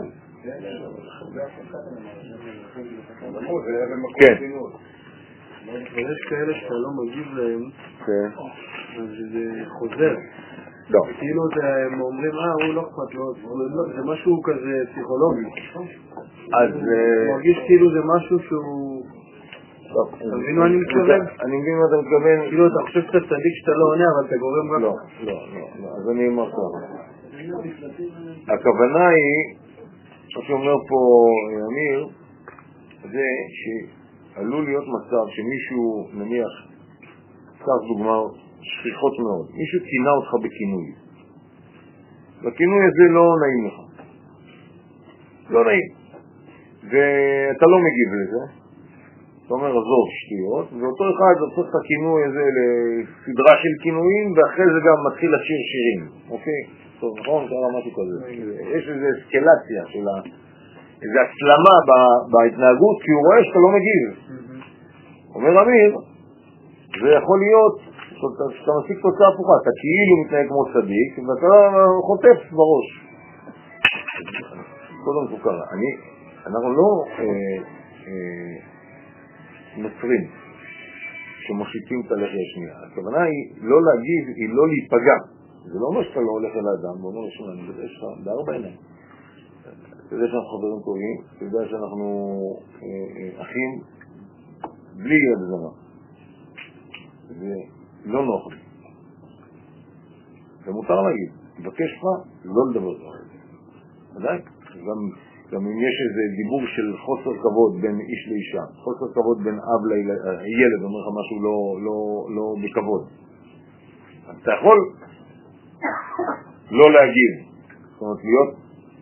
כן. יש כאלה שאתה לא מגיב להם, אז זה חוזר. לא. כאילו הם אומרים, אה, הוא לא אכפת לו, זה משהו כזה פסיכולוגי. אז... מרגיש כאילו זה משהו שהוא... אתה מבין מה אני מתכוון? אני מבין מה אתה מתכוון. כאילו אתה חושב שאתה צדיק שאתה לא עונה, אבל אתה גורם רק... לא, לא, לא. אז אני אומר ככה. הכוונה היא, מה שאומר פה אמיר, זה שעלול להיות מצב שמישהו, נניח, כך דוגמה שכיחות מאוד, מישהו כינה אותך בכינוי. והכינוי הזה לא נעים לך. לא נעים. ואתה לא מגיב לזה. אתה אומר, עזוב שטויות, ואותו אחד הופך את הכינוי הזה לסדרה של כינויים, ואחרי זה גם מתחיל לשיר שירים. אוקיי? טוב, נכון? קרה משהו כזה. יש איזו אסקלציה של ה... איזו הצלמה בהתנהגות, כי הוא רואה שאתה לא מגיב. אומר אמיר, זה יכול להיות שאתה משיג תוצאה הפוכה, אתה כאילו מתנהג כמו צדיק, ואתה חוטף בראש. קודם כל קרה. אני, אנחנו לא אה, אה, נוצרים שמושיטים את הלחי השנייה. הכוונה היא לא להגיב, היא לא להיפגע. זה לא אומר שאתה לא הולך אל האדם, ואומר לשם, אני יודע שלך בארבע עיניים. אתה יודע שאנחנו חברים טובים, אתה יודע שאנחנו אה, אה, אחים בלי יד זמה. זה לא נוח לי. זה מותר להגיד, תבקש לך לא לדבר לך. עדיין, גם, גם אם יש איזה דיבור של חוסר כבוד בין איש לאישה, חוסר כבוד בין אב לילד, אומר לך משהו לא, לא, לא בכבוד. אתה יכול לא להגיד, זאת אומרת להיות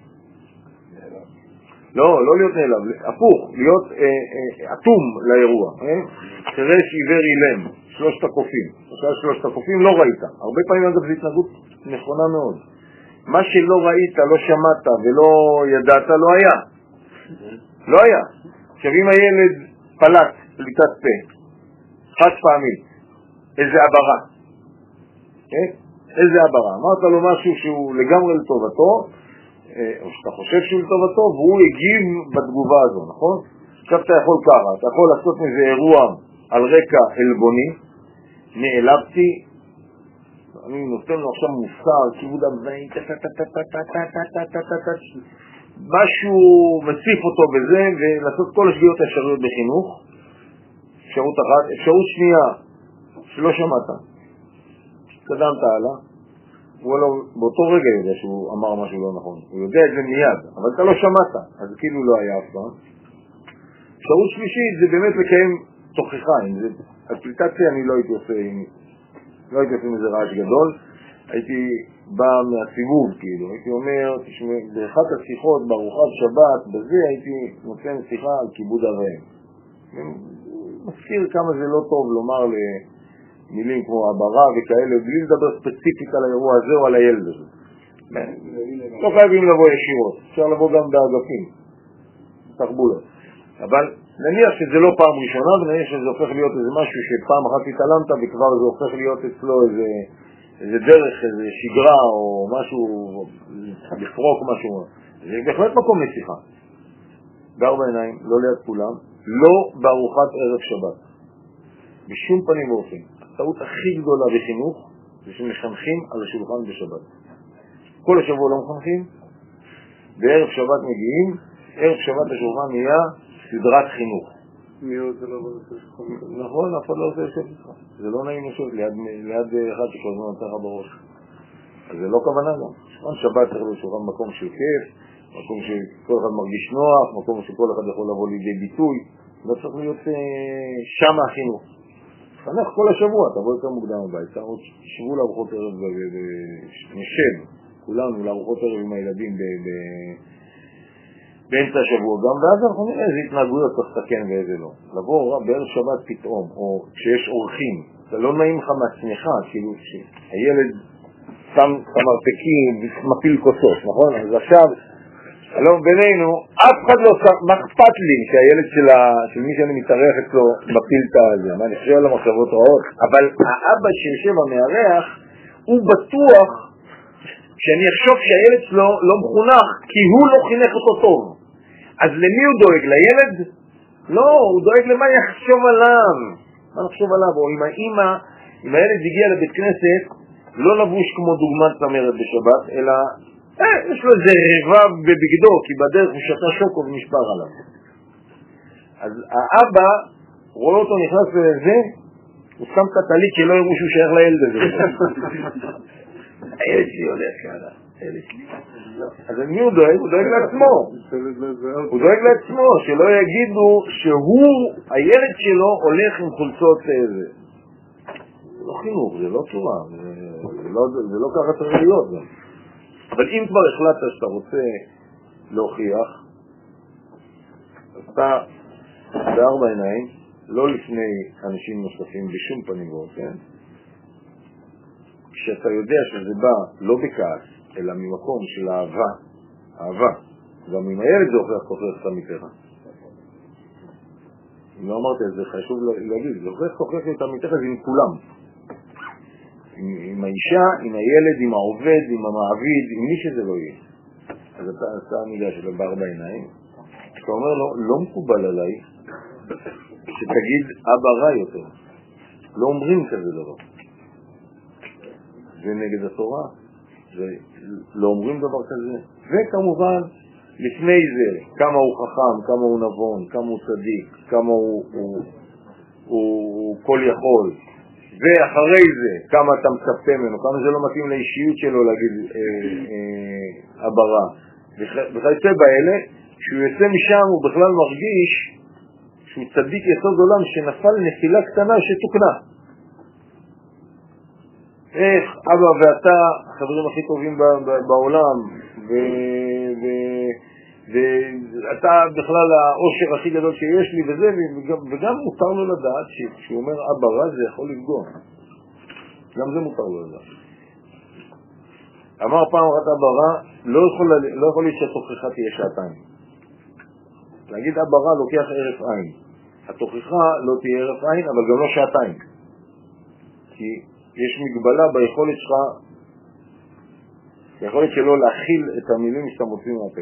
לא, לא להיות נעלב, הפוך, להיות אטום לאירוע. חרש עיוור אילם, שלושת הקופים. עכשיו שלושת הקופים לא ראית. הרבה פעמים אגב זו התנהגות נכונה מאוד. מה שלא ראית, לא שמעת ולא ידעת, לא היה. לא היה. עכשיו אם הילד פלט, פליטת פה, חד פעמית, איזה עברה. איזה עברה. אמרת לו משהו שהוא לגמרי לטובתו, או שאתה חושב שהוא לטובתו, והוא הגיב בתגובה הזו, נכון? עכשיו אתה יכול ככה, אתה יכול לעשות מזה אירוע על רקע אלבוני, נעלבתי, אני נותן לו עכשיו מוסר, כיבוד אבזעים, משהו מציף אותו בזה, ולעשות כל השגיאות האפשריות בחינוך. אפשרות אחת. אפשרות שנייה, שלא שמעת, קדמת הלאה, הוא לא, באותו רגע יודע שהוא אמר משהו לא נכון, הוא יודע את זה מיד, אבל אתה לא שמעת, אז כאילו לא היה אף פעם. אפשרות שלישית זה באמת לקיים תוכחה, אם זה אפליקציה אני לא הייתי עושה, לא הייתי עושה מזה רעש גדול, הייתי בא מהסיבוב כאילו, הייתי אומר, תשמע, באחת השיחות בארוחת שבת, בזה הייתי נותן שיחה על כיבוד אביהם. מזכיר כמה זה לא טוב לומר למילים כמו הברה וכאלה, בלי לדבר ספציפית על האירוע הזה או על הילד הזה. לא חייבים לבוא ישירות, אפשר לבוא גם באגפים, תחבולות. אבל נניח שזה לא פעם ראשונה, ונניח שזה הופך להיות איזה משהו שפעם אחת התעלמת וכבר זה הופך להיות אצלו איזה, איזה דרך, איזה שגרה או משהו, לפרוק משהו. זה בהחלט מקום לשיחה. בארבע עיניים, לא ליד כולם, לא בארוחת ערב שבת. בשום פנים ואופן. הטעות הכי גדולה בחינוך זה שמחנכים על השולחן בשבת. כל השבוע לא מחנכים, בערב שבת מגיעים, ערב שבת השולחן נהיה סדרת חינוך. מי רוצה לבוא לשבת? נכון, אף אחד לא רוצה לשבת איתך. זה לא נעים לשבת ליד אחד שכל הזמן נותן לך בראש. אז זה לא כוונה גם. שולחן שבת צריך להיות שולחן מקום של כיף, מקום שכל אחד מרגיש נוח, מקום שכל אחד יכול לבוא לידי ביטוי. לא צריך להיות שם החינוך. חנך כל השבוע, תבוא יותר מוקדם הבית, תשבו לארוחות ערב ונשב, כולנו לארוחות ערב עם הילדים באמצע השבוע גם, ואז אנחנו נראה איזה התנהגויות צריך לתקן ואיזה לא. לבוא בערב שבת פתאום, או כשיש אורחים, זה לא נעים לך מעצמך, כאילו שהילד שם מרפקים ומפיל כוסות, נכון? אז עכשיו, לא, בינינו, אף אחד לא שם, מה אכפת לי שהילד של, ה... של מי שאני מתארח אצלו מפיל את הזה, מה אני חושב על המחשבות רעות, אבל האבא שיושב המארח, הוא בטוח שאני אחשוב שהילד שלו לא מחונך, כי הוא לא חינך אותו טוב. אז למי הוא דואג? לילד? לא, הוא דואג למה יחשוב עליו. מה נחשוב עליו? או אם האמא, אם הילד הגיע לבית כנסת, לא לבוש כמו דוגמת צמרת בשבת, אלא אה, יש לו איזה רבע בבגדו, כי בדרך הוא שתה שוקו ומשפר עליו. אז האבא רואה אותו נכנס לזה, הוא שם את הטלית שלא יראו שהוא שייך לילד הזה. הילד שלי הולך כאלה, הילד שלי. אז מי הוא דואג? הוא דואג לעצמו. הוא דואג לעצמו, שלא יגידו שהוא, הילד שלו הולך עם חולצות איזה. זה לא חינוך, זה לא צורה, זה לא ככה צריך להיות גם. אבל אם כבר החלטת שאתה רוצה להוכיח, אז אתה בארבע עיניים, לא לפני אנשים נוספים בשום פנים ואופן, כשאתה יודע שזה בא לא בכעס, אלא ממקום של אהבה, אהבה, גם אם הילד זה הוכיח תוכיח את עמיתך. אם לא אמרתי את זה, חשוב להגיד, זה הוכיח תוכיח את עמיתך זה עם כולם. עם, עם האישה, עם הילד, עם העובד, עם המעביד, עם מי שזה לא יהיה. אז אתה עשה המילה שלו בארבע עיניים, אתה אומר לו, לא מקובל עליי שתגיד אבא רע יותר. לא אומרים כזה דבר. זה נגד התורה, לא אומרים דבר כזה. וכמובן, לפני זה, כמה הוא חכם, כמה הוא נבון, כמה הוא צדיק, כמה הוא, הוא, הוא, הוא כל יכול. ואחרי זה, כמה אתה מצפה ממנו, כמה זה לא מתאים לאישיות שלו להגיד הברה. וכיוצא באלה, כשהוא יוצא משם הוא בכלל מרגיש שהוא צדיק יסוד עולם שנפל נפילה קטנה שתוקנה. איך אבא ואתה החברים הכי טובים בעולם, ואתה בכלל האושר הכי גדול שיש לי וזה, וגם מותר לו לדעת שכשהוא אומר אבא רע זה יכול לפגוע. גם זה מותר לו לדעת. אמר פעם אחת אבא רע, לא יכול להיות שהתוכחה תהיה שעתיים. להגיד אבא רע לוקח ערף עין. התוכחה לא תהיה ערף עין, אבל גם לא שעתיים. כי יש מגבלה ביכולת שלך יכול להיות שלא להכיל את המילים שאתה מוצאים מהפה.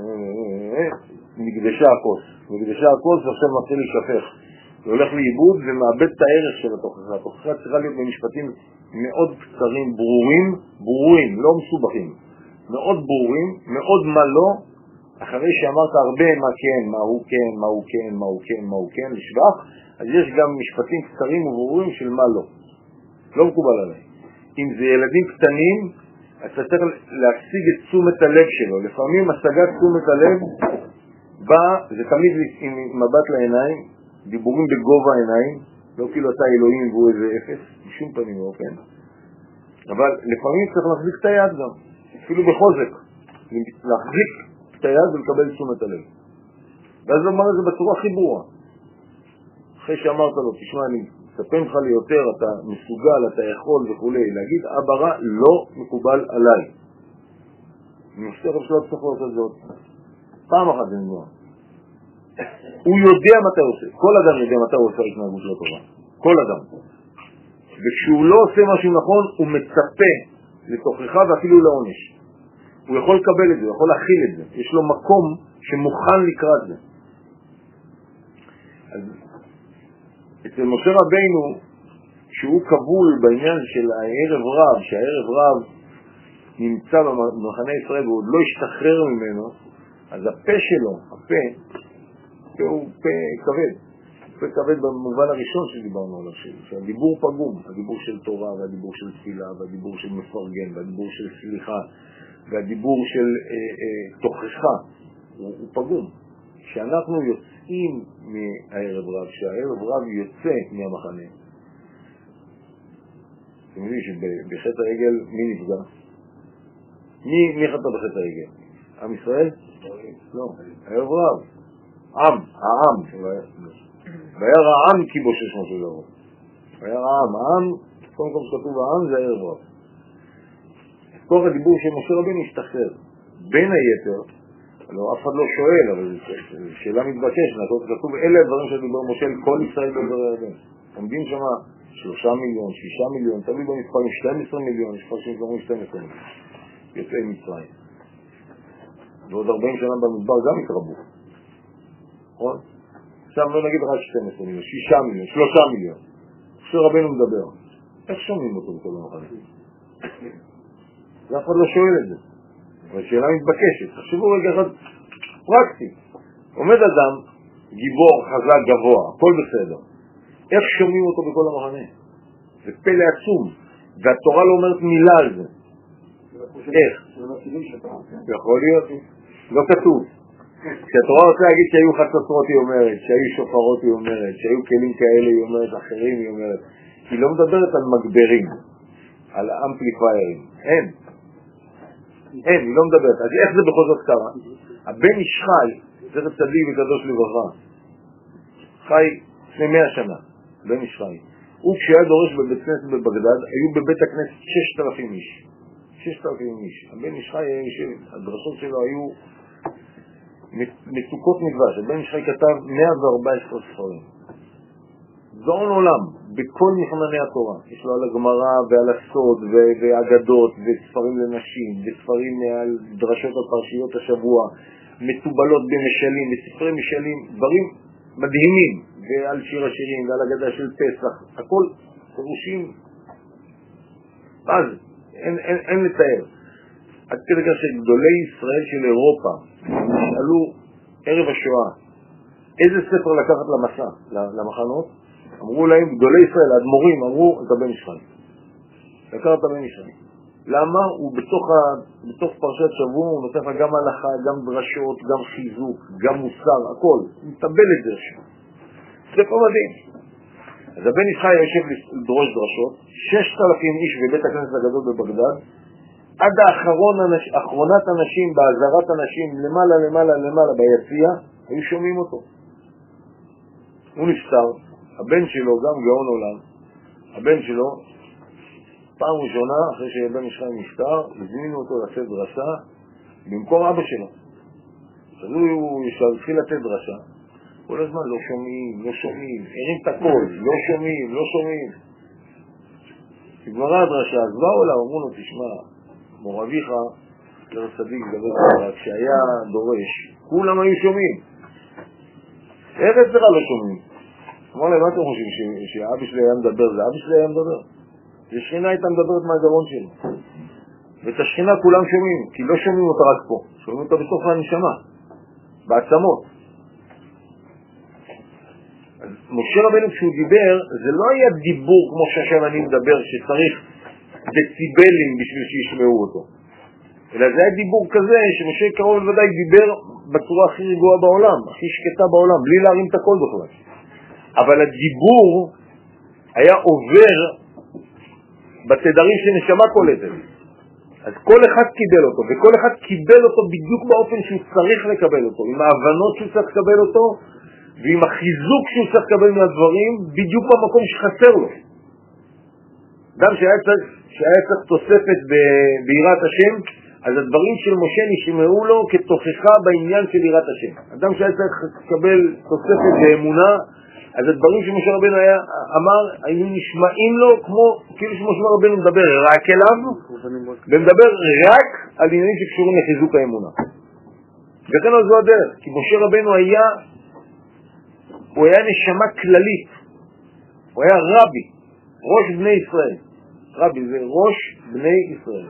נקדשה הכוס. נקדשה הכוס ועכשיו מתחיל להישפך. זה הולך לאיבוד ומאבד את הערך של התוכחה. התוכחה צריכה להיות במשפטים מאוד קצרים, ברורים, ברורים, לא מסובכים. מאוד ברורים, מאוד מה לא, אחרי שאמרת הרבה מה כן, מה הוא כן, מה הוא כן, מה הוא כן, מה הוא כן, לשבח, אז יש גם משפטים קצרים וברורים של מה לא. לא מקובל עליי. אם זה ילדים קטנים, אז אתה צריך להשיג את תשומת הלב שלו. לפעמים השגת תשומת הלב בא, זה תמיד עם מבט לעיניים, דיבורים בגובה העיניים, לא כאילו אתה אלוהים והוא איזה אפס, בשום פנים ואופן. אבל לפעמים צריך להחזיק את היד גם, אפילו בחוזק. להחזיק את היד ולקבל תשומת הלב. ואז לומר את זה בצורה הכי ברורה. אחרי שאמרת לו, תשמע, אני מספר לך לי יותר, אתה מסוגל, אתה יכול וכו'. להגיד, אבא רע לא מקובל עליי. אני מבטיח שלא צריך לעשות זאת. פעם אחת זה נגמר. הוא יודע מתי הוא עושה. כל אדם יודע מתי הוא עושה התנהגות לא טובה. כל אדם. וכשהוא לא עושה משהו נכון, הוא מצפה לתוכחה ואפילו לעונש. הוא יכול לקבל את זה, הוא יכול להכיל את זה. יש לו מקום שמוכן לקראת זה. אז אצל משה רבינו, שהוא קבול בעניין של הערב רב, שהערב רב נמצא במחנה ישראל והוא עוד לא השתחרר ממנו, אז הפה שלו, הפה, הפה הוא פה כבד. פה כבד במובן הראשון שדיברנו עליו, שהדיבור פגום, הדיבור של תורה והדיבור של תפילה והדיבור של מפרגן והדיבור של סליחה והדיבור של אה, אה, תוכחה, הוא, הוא פגום. כשאנחנו יוצאים מהערב רב, שהערב רב יוצא מהמחנה, אתם יודעים שבחטא הרגל מי נפגע? מי, מי חטא בחטא הרגל? עם ישראל? לא, הערב רב. עם, העם. והיה העם כי בו שש מאות דבר. והיה העם, העם, קודם כל שכתוב העם זה הערב רב. כל הדיבור של משה רבינו השתחרר. בין היתר, לא, אף אחד לא שואל, אבל זו שאלה מתבקשת, כתוב אלה הדברים שדיבר משה לכל ישראל בעבר הירדן. עומדים שם שלושה מיליון, שישה מיליון, תלוי במספרים, שתים עשרה מיליון, יש כבר שמספרים שתים עשרה מיליון, יוצאי מצרים. ועוד ארבעים שנה במדבר גם התרבו. נכון? עכשיו לא נגיד רק שתים עשרה מיליון, שישה מיליון, שלושה מיליון. משה רבינו מדבר. איך שומעים אותו בכל המחנה? ואף אחד לא שואל את זה. אבל שאלה מתבקשת. תחשבו רגע אחד פרקטי. עומד אדם, גיבור, חזק, גבוה, הכל בסדר. איך שומעים אותו בכל המחנה? זה פלא עצום. והתורה לא אומרת מילה על זה. איך? יכול להיות. לא כתוב. כשהתורה רוצה להגיד שהיו חצוצרות היא אומרת, שהיו שופרות היא אומרת, שהיו כלים כאלה היא אומרת, אחרים היא אומרת. היא לא מדברת על מגברים, על אמפליפיירים. אין. אין, היא לא מדברת. אז איך זה בכל זאת קרה? הבן איש חי, זה צדיק וקדוש לברכה, חי לפני מאה שנה, בן איש חי. הוא כשהיה דורש בבית כנסת בבגדד, היו בבית הכנסת ששת אלפים איש. ששת אלפים איש. הבן איש חי, הדרשות שלו היו מצוקות מדבש. הבן איש חי כתב מאה וארבע עשרה ספרים. גאון עולם, בכל מכנני התורה. יש לו על הגמרא ועל הסוד ואגדות וספרים לנשים וספרים על דרשות על פרשיות השבוע, מטובלות במשלים וספרי משלים, דברים מדהימים, ועל שיר השירים ועל אגדה של פסח, הכל פירושים. אז אין, אין, אין לתאר. עד כדי כך שגדולי ישראל של אירופה שאלו ערב השואה איזה ספר לקחת למסע, למחנות, אמרו להם, גדולי ישראל, האדמו"רים, אמרו, אתה בן איש חי. לקחת את הבן איש חי. למה? הוא בתוך, ה... בתוך פרשת שבוע, הוא נותן לך גם הלכה, גם דרשות, גם חיזוק, גם מוסר, הכל. הוא מטבל את זה שם. זה פה מדהים. אז הבן איש חי יושב לדרוש דרשות, ששת אלפים איש בבית הכנסת הגדול בבגדד, עד האחרון, אחרונת אנשים, בעזרת אנשים, למעלה, למעלה, למעלה, ביציע, היו שומעים אותו. הוא נפטר. הבן שלו, גם גאון עולם, הבן שלו, פעם ראשונה, אחרי שבן איש חי נפטר, הזמינו אותו לשאת דרשה במקום אבא שלו. אז הוא התחיל לתת דרשה, כל הזמן לא שומעים, לא שומעים, הרים את הכל, לא שומעים, לא שומעים. כשגמרה הדרשה, אז באו לה, אמרו לו, תשמע, מור אביך זכר צדיק דבר דבר, כשהיה דורש, כולם היו שומעים. איך אצלך לא שומעים? אמר להם, מה אתם חושבים, שהאבא שלי היה מדבר, זה אבא שלי היה מדבר? זה שכינה הייתה מדברת מהגרון שלו. ואת השכינה כולם שומעים, כי לא שומעים אותה רק פה, שומעים אותה בסוף הנשמה, בעצמות. אז משה רבנו כשהוא דיבר, זה לא היה דיבור כמו שעכשיו אני מדבר, שצריך דציבלים בשביל שישמעו אותו. אלא זה היה דיבור כזה שמשה קרוב לוודאי דיבר בצורה הכי רגועה בעולם, הכי שקטה בעולם, בלי להרים את הכל בכלל. אבל הדיבור היה עובר בתדרים שנשמה קולטת. אז כל אחד קיבל אותו, וכל אחד קיבל אותו בדיוק באופן שהוא צריך לקבל אותו, עם ההבנות שהוא צריך לקבל אותו, ועם החיזוק שהוא צריך לקבל מהדברים, בדיוק במקום שחסר לו. גם שהיה צריך, שהיה צריך תוספת ביראת השם, אז הדברים של משה נשמעו לו כתוכחה בעניין של יראת השם. אדם שהיה צריך לקבל תוספת באמונה, אז הדברים שמשה רבנו היה, אמר, היו נשמעים לו כמו, כאילו שמשה רבנו מדבר רק אליו, ומדבר רק על עניינים שקשורים לחיזוק האמונה. וכן על זו הדרך, כי משה רבנו היה, הוא היה נשמה כללית, הוא היה רבי, ראש בני ישראל. רבי זה ראש בני ישראל.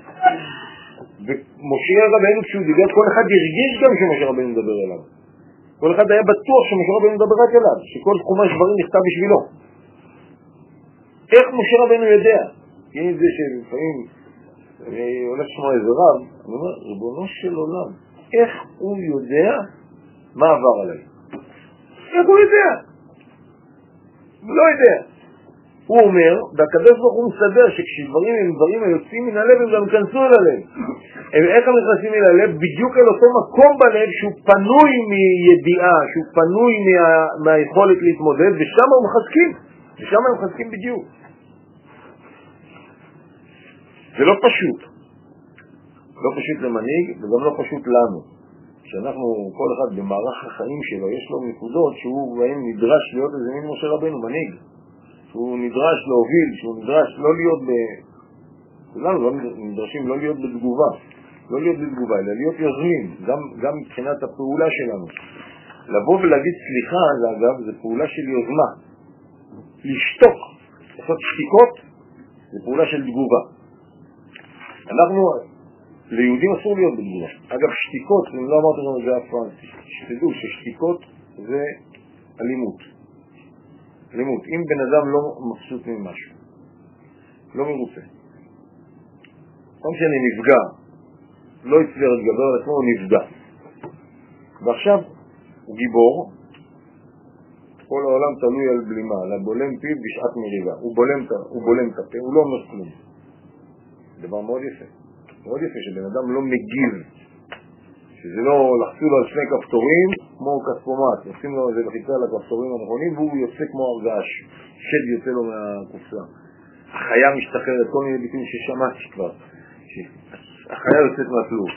ומשה רבנו כשהוא דיבר, כל אחד הרגיש גם שמשה רבנו מדבר אליו. כל אחד היה בטוח שמשה רבנו מדבר רק אליו, שכל חומש דברים נכתב בשבילו. איך משה רבנו יודע? כי אם זה שלפעמים אני הולך לשמוע איזה רב, אני אומר, ריבונו של עולם, איך הוא יודע מה עבר עליי? איך הוא יודע? הוא לא יודע. הוא אומר, והקדוש ברוך הוא מסדר שכשדברים הם דברים היוצאים מן הלב, הם גם כנסו אל הלב. איך הם נכנסים אל הלב? בדיוק אל אותו מקום בלב שהוא פנוי מידיעה, שהוא פנוי מה, מהיכולת להתמודד, ושם הם מחזקים. ושם הם מחזקים בדיוק. זה לא פשוט. לא פשוט למנהיג, וגם לא פשוט לנו. שאנחנו, כל אחד במערך החיים שלו, יש לו נקודות שהוא בהם נדרש להיות איזה מין משה רבנו, מנהיג. שהוא נדרש להוביל, שהוא נדרש לא להיות ב... כולנו לא נדרשים לא להיות בתגובה, לא להיות בתגובה, אלא להיות יוזמים, גם, גם מבחינת הפעולה שלנו. לבוא ולהגיד סליחה, זה אגב, זה פעולה של יוזמה. לשתוק, לעשות שתיקות, זה פעולה של תגובה. אנחנו, ליהודים אסור להיות בתגובה. אגב, שתיקות, אני לא אמרתי לנו את זה אף פעם, שתדעו ששתיקות זה אלימות. אלימות. אם בן אדם לא מבסוט ממשהו, לא מרוצה. פעם שאני נפגע, לא הצליח להתגבר על עצמו, הוא נפגע. ועכשיו הוא גיבור, כל העולם תלוי על בלימה, לבולם פיו בשעת מריבה. הוא בולם, הוא בולם את הפה, הוא לא אומר כלום. דבר מאוד יפה. מאוד יפה שבן אדם לא מגיב. שזה לא לחצו לו על שני כפתורים כמו כספומט, עושים לו איזה לחיצה על הכפתורים הנכונים והוא יוצא כמו הרגש, שד יוצא לו מהקופסה. החיה משתחררת, כל מיני ביטויים ששמעתי כבר, החיה יוצאת מהכלוב.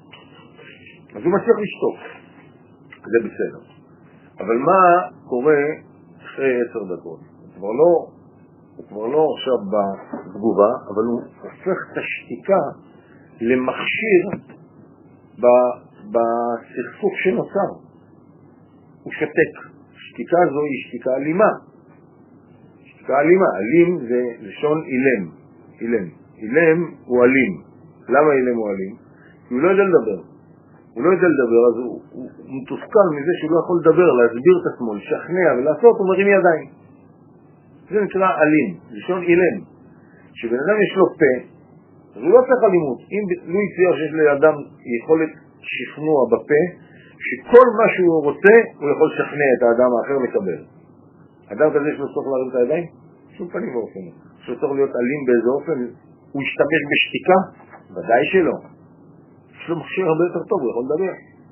אז הוא מצליח לשתוק, זה בסדר. אבל מה קורה אחרי עשר דקות? הוא כבר לא, הוא כבר לא עכשיו בתגובה, אבל הוא הופך את השתיקה למכשיר ב... בסכסוך שנוצר. הוא שתק. שתיקה זו היא שתיקה אלימה. שתיקה אלימה. אלים זה לשון אילם. אילם. אילם הוא אלים. למה אילם הוא אלים? כי הוא לא יודע לדבר. הוא לא יודע לדבר, אז הוא, הוא, הוא מתוסכל מזה שהוא לא יכול לדבר, להסביר את עצמו, לשכנע ולעשות, הוא מרים ידיים. זה נקרא אלים. לשון אילם. שבן אדם יש לו פה, אז הוא לא צריך אלימות. אם לא יציע שיש לאדם יכולת שכנוע בפה, שכל מה שהוא רוצה, הוא יכול לשכנע את האדם האחר לקבל. אדם כזה יש לו צורך להרים את הידיים? שום פנים ואופן. יש לו צורך להיות אלים באיזה אופן, הוא ישתמש בשתיקה? ודאי שלא. יש לו מכשיר הרבה יותר טוב, הוא יכול לדבר.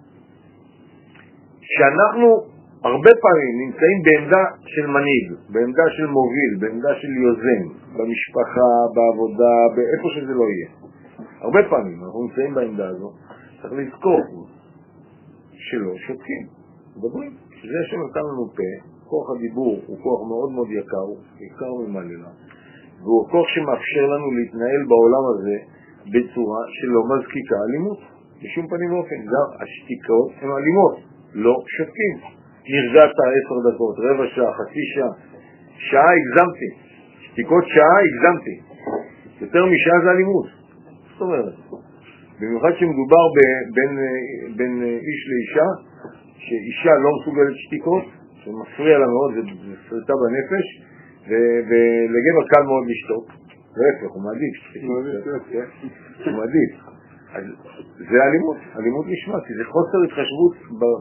שאנחנו הרבה פעמים נמצאים בעמדה של מנהיג, בעמדה של מוביל, בעמדה של יוזם, במשפחה, בעבודה, באיפה שזה לא יהיה. הרבה פעמים אנחנו נמצאים בעמדה הזו, צריך לזכור שלא שותקים, מדברים. זה שנתן לנו פה, כוח הדיבור הוא כוח מאוד מאוד יקר, יקר ממעלה, והוא כוח שמאפשר לנו להתנהל בעולם הזה בצורה שלא מזקיקה אלימות. בשום פנים ואופן, השתיקות הן אלימות, לא שותקים. נרגעת עשר דקות, רבע שעה, חצי שעה, שעה הגזמתי. שתיקות שעה הגזמתי. יותר משעה זה אלימות. זאת אומרת, במיוחד שמדובר בין, בין איש לאישה, שאישה לא מסוגלת שתיקות, שמפריע לה מאוד, זה סריטה בנפש, ולגבר קל מאוד לשתוק. להפך, הוא מעדיף. הוא מעדיף. אז זה אלימות, אלימות נשמע, כי זה חוסר התחשבות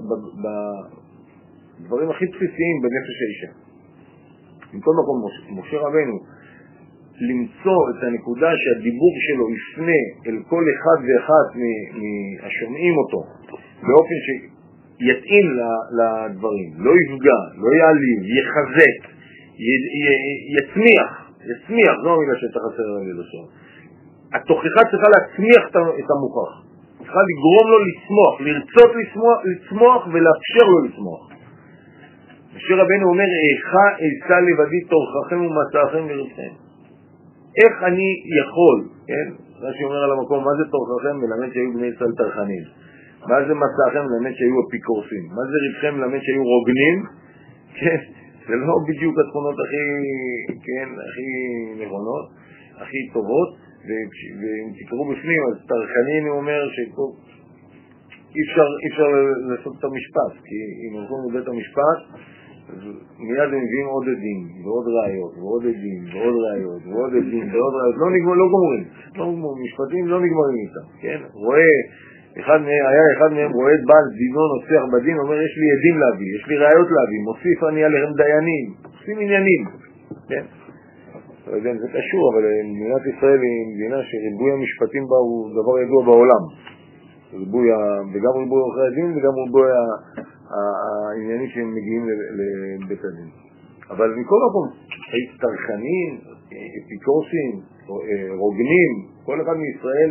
בדברים הכי בסיסיים בנפש האישה. מכל מקום, משה רבנו, למצוא את הנקודה שהדיבור שלו יפנה אל כל אחד ואחת מהשומעים אותו, באופן שיתאים לדברים, לא יפגע, לא יעליב, יחזק, יצמיח, יצמיח, זו המילה שאתה חסר לי לשון. התוכחה צריכה להצמיח את המוכח, צריכה לגרום לו לצמוח, לרצות לצמוח, לצמוח ולאפשר לו לצמוח. משה רבנו אומר, איכה אעשה לבדי תורככם ומצאכם לרצכם. איך אני יכול, כן? רש"י אומר על המקום, מה זה תורככם? מלמד שהיו בני ישראל טרחנים. מה זה מצאכם? מלמד שהיו אפיקורסים. מה זה רצכם? מלמד שהיו רוגנים. כן? זה לא בדיוק התכונות הכי, כן, הכי נכונות, הכי טובות. ואם תקראו בפנים, אז טרחנים הוא אומר שפה אי אפשר, אי אפשר לעשות את המשפט, כי אם הולכים לבית המשפט, אז מיד הם מביאים עוד עדים, ועוד ראיות, ועוד עדים, ועוד ראיות, ועוד עדים, ועוד ראיות, לא נגמר, לא גומרים, לא גומרים, משפטים לא נגמרים איתם, כן? רואה, אחד מהם, היה אחד מהם רואה את בעל דינו נוצח בדין, אומר יש לי עדים להביא, יש לי ראיות להביא, מוסיף אני עליהם דיינים, עושים עניינים, כן? לא יודע אם זה קשור, אבל מדינת ישראל היא מדינה שריבוי המשפטים בה הוא דבר ידוע בעולם. ריבוי, וגם ריבוי עורכי הדין וגם ריבוי העניינים שהם מגיעים לבית הדין. אבל מכל מקום, טרחנים, אפיקורסים, רוגנים, כל אחד מישראל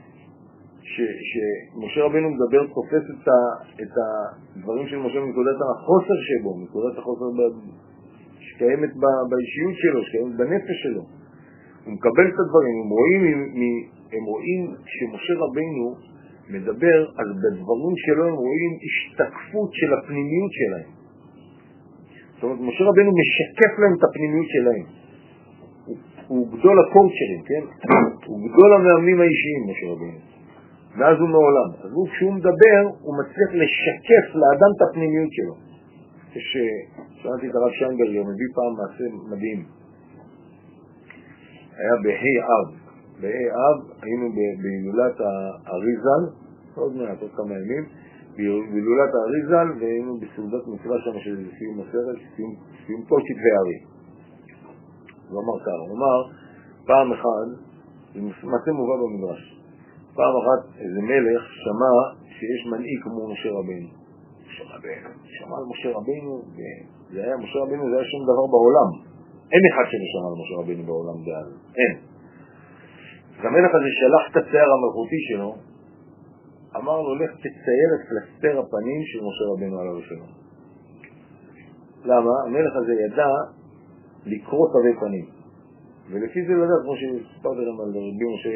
שמשה רבנו מדבר, תופס את הדברים של משה מנקודת החוסר שבו, מנקודת החוסר שקיימת באישיות שלו, שקיימת בנפש שלו. הוא מקבל את הדברים, הם רואים, הם רואים שמשה רבנו מדבר, אז בדברים שלו הם רואים השתקפות של הפנימיות שלהם. זאת אומרת, משה רבנו משקף להם את הפנימיות שלהם. הוא, הוא גדול הקורצ'רים, כן? הוא גדול המאמנים האישיים, משה רבנו. ואז הוא מעולם. אז הוא, כשהוא מדבר, הוא מצליח לשקף לאדם את הפנימיות שלו. כששמעתי את הרב שיינברג, הוא מביא פעם מעשה מדהים. היה בהי אב. בהי אב היינו בהילולת האריזל, עוד מעט, עוד כמה ימים, בהילולת האריזל, והיינו בסעודת מצווה שם של סיום הסרט, סיום, סיום כל כתבי הארי. הוא אמר ככה, הוא אמר, פעם אחד, זה מעשה מובא במדרש, פעם אחת איזה מלך שמע שיש מנהיג כמו משה רבנו. משה רבנו, שמע על משה רבנו, וזה היה, משה רבנו זה היה שום דבר בעולם. אין אחד ששמע על משה רבנו בעולם דאז, אין. אז המלך הזה שלח את הצייר המלכותי שלו, אמר לו, לך תצייר את פלסטר הפנים של משה רבנו עליו שלו. למה? המלך הזה ידע לקרוא תווי פנים. ולפי זה לדעת, כמו שספרתם על רבי משה,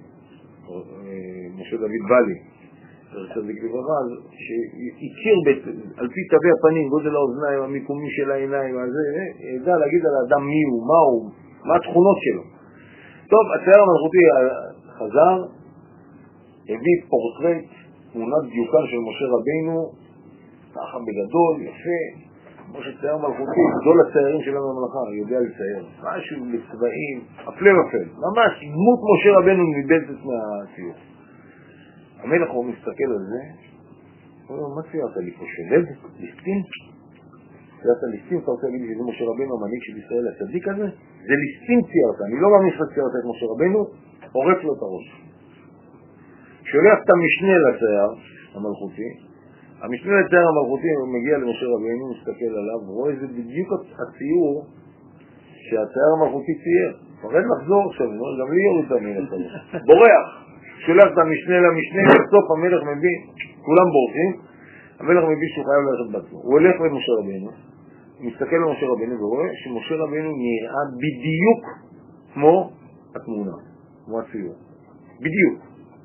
משה דוד בלי, צדיק לברכה, שהכיר על פי תווי הפנים, גודל האוזניים, המיקומים של העיניים, ידע להגיד על האדם מי הוא, מה הוא, מה התכונות שלו. טוב, הצייר המלכותי חזר, הביא פורטרט, תמונת דיוקן של משה רבנו, ככה בגדול, יפה, כמו שצייר מלכותי, גדול הציירים שלנו בממלכה, יודע לצייר, משהו לצבעים, אפלה ופל, ממש דמות משה רבנו ניבדת מהציור. המלך הוא מסתכל על זה, הוא אומר, מה ציירת לי פה, שלד? ליסטין? ציירת ליסטין, אתה רוצה להגיד שזה משה רבנו, המנהיג של ישראל הצדיק הזה? זה ליסטין ציירת, אני לא מאמין שציירת את משה רבנו, עורף לו את הראש. שולח את המשנה לצייר המלכותי, המשנה לצייר המלכותי הוא מגיע למשה רבנו, מסתכל עליו, רואה איזה בדיוק הציור שהצייר המלכותי צייר. פרד לחזור עכשיו, גם לי יורד את המלך הזה. בורח, שולח את המשנה למשנה, בסוף המלך מביא, כולם בורחים, המלך מביא שהוא חייב ללכת בעצמו. הוא הולך למשה רבנו, מסתכל למשה רבנו ורואה שמשה רבנו נראה בדיוק כמו התמונה, כמו הציור. בדיוק.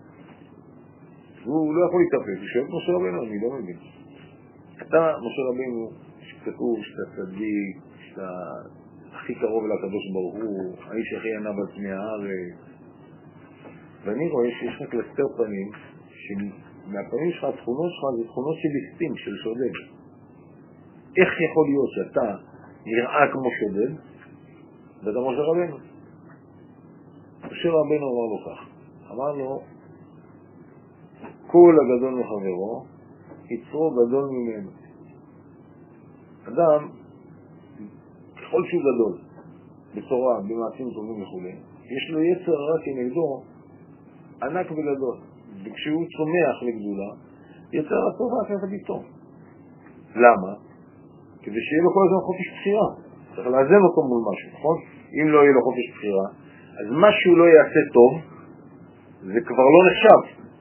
והוא לא יכול להתאפק, הוא שואל משה רבנו, אני לא מבין. אתה, משה רבנו, שכתוב שאתה צדיק, שאתה הכי קרוב לקדוש ברוך הוא, האיש הכי ענה בעצמי הארץ. ואני רואה שיש לך קלסתר פנים, שמהפנים שלך, התכונות שלך, זה תכונות של ליסטים, של שודד. איך יכול להיות שאתה נראה כמו שודד, ואתה משה רבנו? משה רבנו אמר לו כך, אמר לו, כל הגדול מחברו, יצרו גדול ממנו. אדם, ככל שהוא גדול, בתורה, במעשים טובים וכו', יש לו יצר רע כנגדו, ענק וגדול. וכשהוא צומח לגדולה, יצר הטוב רק יחד איתו. למה? כדי שיהיה לו כל הזמן חופש בחירה. צריך לאזן אותו מול משהו, נכון? אם לא יהיה לו חופש בחירה, אז מה שהוא לא יעשה טוב, זה כבר לא נחשב.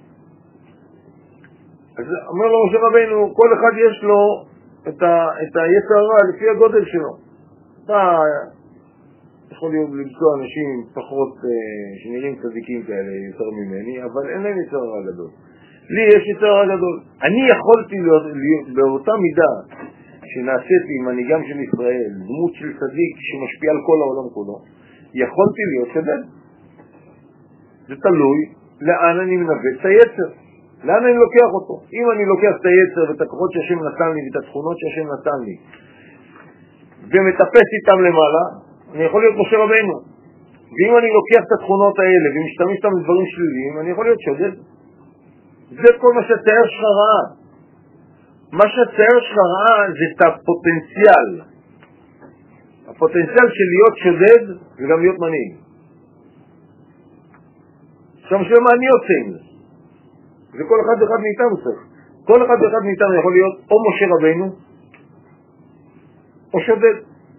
אז אומר לו משה רבנו, כל אחד יש לו את, ה, את היצר הרע לפי הגודל שלו. אתה יכול להיות למצוא אנשים פחות אה, שנראים צדיקים כאלה יותר ממני, אבל אין להם יצר הרע גדול. לי יש יצר הרע גדול. אני יכולתי להיות, להיות באותה מידה שנעשיתי עם מנהיגם של ישראל, דמות של צדיק שמשפיע על כל העולם כולו, יכולתי להיות שדד. זה תלוי לאן אני מנווט את היצר. לאן אני לוקח אותו? אם אני לוקח את היצר ואת הכוחות שהשם נתן לי ואת התכונות שהשם נתן לי ומטפס איתם למעלה, אני יכול להיות משה רבנו. ואם אני לוקח את התכונות האלה ומשתמש איתם לדברים שליליים, אני יכול להיות שודד. זה כל מה שהצייר שלך רעה. מה שהצייר שלך רעה זה את הפוטנציאל. הפוטנציאל של להיות שודד וגם להיות מנהיג. עכשיו משהו מה אני יוצא עם זה? זה כל אחד ואחד מאיתנו צריך. כל אחד ואחד מאיתנו יכול להיות או משה רבנו או שודד.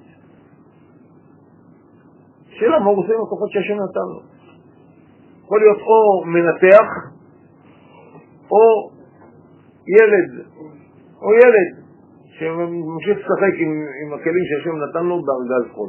שאלה מה הוא עושה עם הכוחות שהשם נתן לו. יכול להיות או מנתח או ילד או ילד שממשיך לשחק עם, עם הכלים שהשם נתן לו בארגז חול.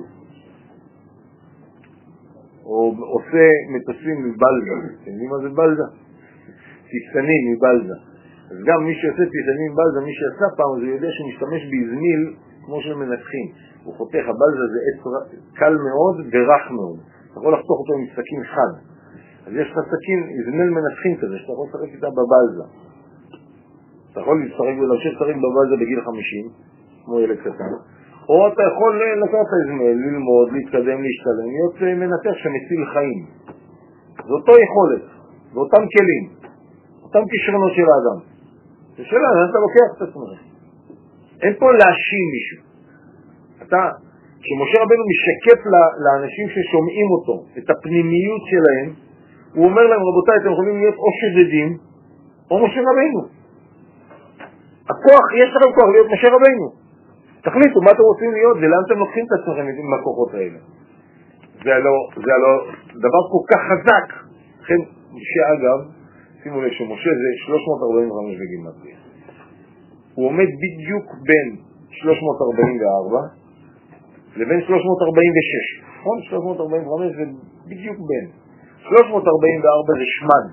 או עושה מטוסים מבלזה. אתם יודעים מה זה בלזה? טיסנים מבלזה. אז גם מי שעושה טיסנים מבלזה, מי שעשה פעם, זה יודע שהוא משתמש באזמיל כמו של מנתחים. הוא חותך, הבלזה זה עץ קל מאוד ורך מאוד. אתה יכול לחתוך אותו עם סכין חד. אז יש לך סכין, אזמיל מנתחים כזה, שאתה יכול לשחק איתה בבלזה. אתה יכול להמשיך לשחק בבלזה בגיל חמישים, כמו ילד קטן. או אתה יכול לקחת אזמיל, ללמוד, להתקדם, להשתלם, להיות מנתח שמציל חיים. זו אותו יכולת, זה אותם כלים, אותם כישרונות של האדם. זה שאלה, אתה לוקח את עצמך. אין פה להאשים מישהו. אתה, כשמשה רבנו משקף לאנשים ששומעים אותו, את הפנימיות שלהם, הוא אומר להם, רבותיי, אתם יכולים להיות או שדדים, או משה רבנו. הכוח, יש לכם כוח להיות משה רבנו. תחליטו מה אתם רוצים להיות ולאן אתם לוקחים את עצמכם עם הכוחות האלה. זה לא, זה לא דבר כל כך חזק. לכן, שאגב, שימו לב שמשה זה שלוש מאות ארבעים וחמש בגימטריה. הוא עומד בדיוק בין שלוש מאות ארבעים וארבע לבין שלוש מאות ארבעים ושש. נכון? שלוש מאות ארבעים וחמש זה בדיוק בין. שלוש מאות ארבעים וארבע זה שמד.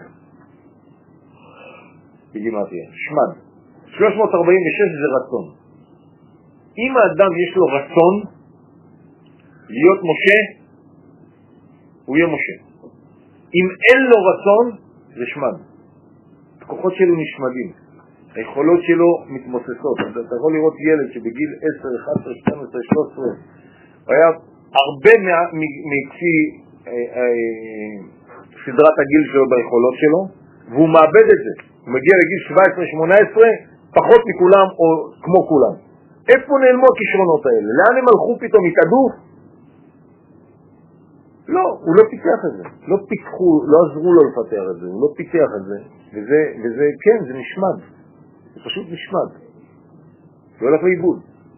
בגימטריה, שמד. שלוש מאות ארבעים ושש זה רצון. אם האדם יש לו רצון להיות משה, הוא יהיה משה. אם אין לו רצון, זה שמד. הכוחות שלו נשמדים. היכולות שלו מתמוססות. אתה יכול לראות ילד שבגיל עשר, אחת עשרה, שתים עשרה, שלוש עשרה, הוא היה הרבה מכפי סדרת הגיל שלו ביכולות שלו, והוא מאבד את זה. הוא מגיע לגיל שבע עשרה, שמונה עשרה, פחות מכולם או כמו כולם. איפה נעלמו הכישרונות האלה? לאן הם הלכו פתאום? התעדו? לא, הוא לא פיתח את זה. לא פיתחו, לא עזרו לו לפתח את זה. הוא לא פיתח את זה. וזה, וזה כן, זה נשמד. זה פשוט נשמד. זה הולך לאיבוד.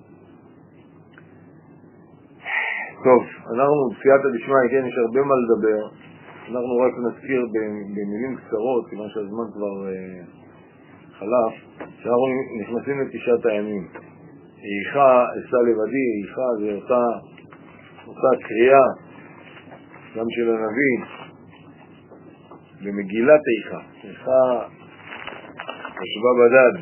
טוב, אנחנו בסייעתא דשמיא, כן, יש הרבה מה לדבר. אנחנו רק נזכיר במילים קצרות, כיוון שהזמן כבר אה, חלף, שאנחנו נכנסים לתשעת הימים. איכה אשא לבדי, איכה זה אותה, אותה קריאה גם של הנביא במגילת איכה. איכה ישבה בדד.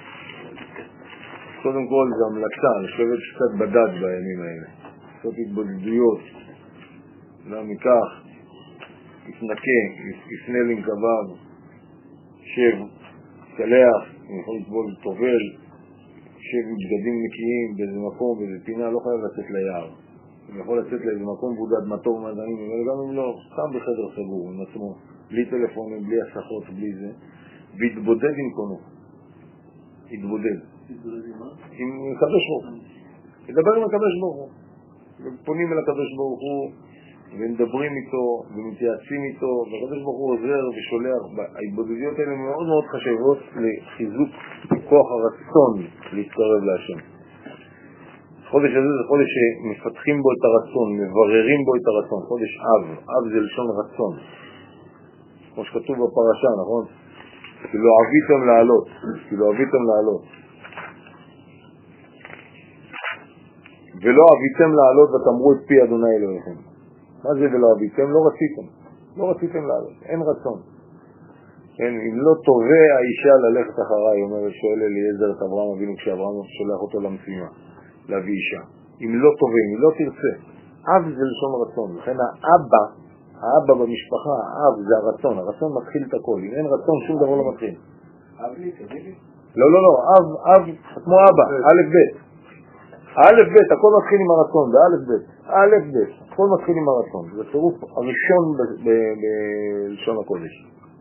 קודם כל זה המלצה, לשבת קצת בדד בימים האלה. לעשות התבודדויות. לא מכך, יתנקה, יפנה לנקביו, שב, תלח, אני יכול לטבול טובל, שב עם בגדים נקיים באיזה מקום, באיזה פינה, לא חייב לצאת ליער. אני יכול לצאת לאיזה מקום בודד, מה טוב, מה דעים, אבל גם אם לא, סתם בחדר סגור, עם עצמו, בלי טלפונים, בלי הסחות, בלי זה, והתבודד עם קונו. התבודד. עם הקדוש ברוך הוא. לדבר עם הקדוש ברוך הוא. ופונים אל הקדוש ברוך הוא, ומדברים איתו, ומתייעצים איתו, והקדוש ברוך הוא עוזר ושולח. ההתבודדויות האלה מאוד מאוד חשובות לחיזוק כוח הרצון להתקרב להשם. חודש הזה זה חודש שמפתחים בו את הרצון, מבררים בו את הרצון. חודש אב, אב זה לשון רצון. כמו שכתוב בפרשה, נכון? כי לא אהביתם לעלות, כי לא אהביתם לעלות. ולא אהביתם לעלות ותאמרו את פי אדוני אלוהיכם. מה זה ולא אהביתם? לא רציתם. לא רציתם לעלות, אין רצון. כן, אם לא טובה האישה ללכת אחריי, אומר שואל אליעזר את אברהם אבינו כשאברהם שולח אותו למשימה, להביא אישה. אם לא טובה, אם לא תרצה. אב זה לשון רצון, לכן האבא, האבא במשפחה, האב זה הרצון, הרצון מתחיל את הכל, אם אין רצון שום דבר לא מתחיל. אב לי, תגיד לי? לא, לא, לא, אב, אב, כמו אבא, א' ב'. א' ב', הכל מתחיל עם הרצון, בא' ב', א' ב', הכל מתחיל עם הרצון, זה צירוף הראשון בלשון הקודש.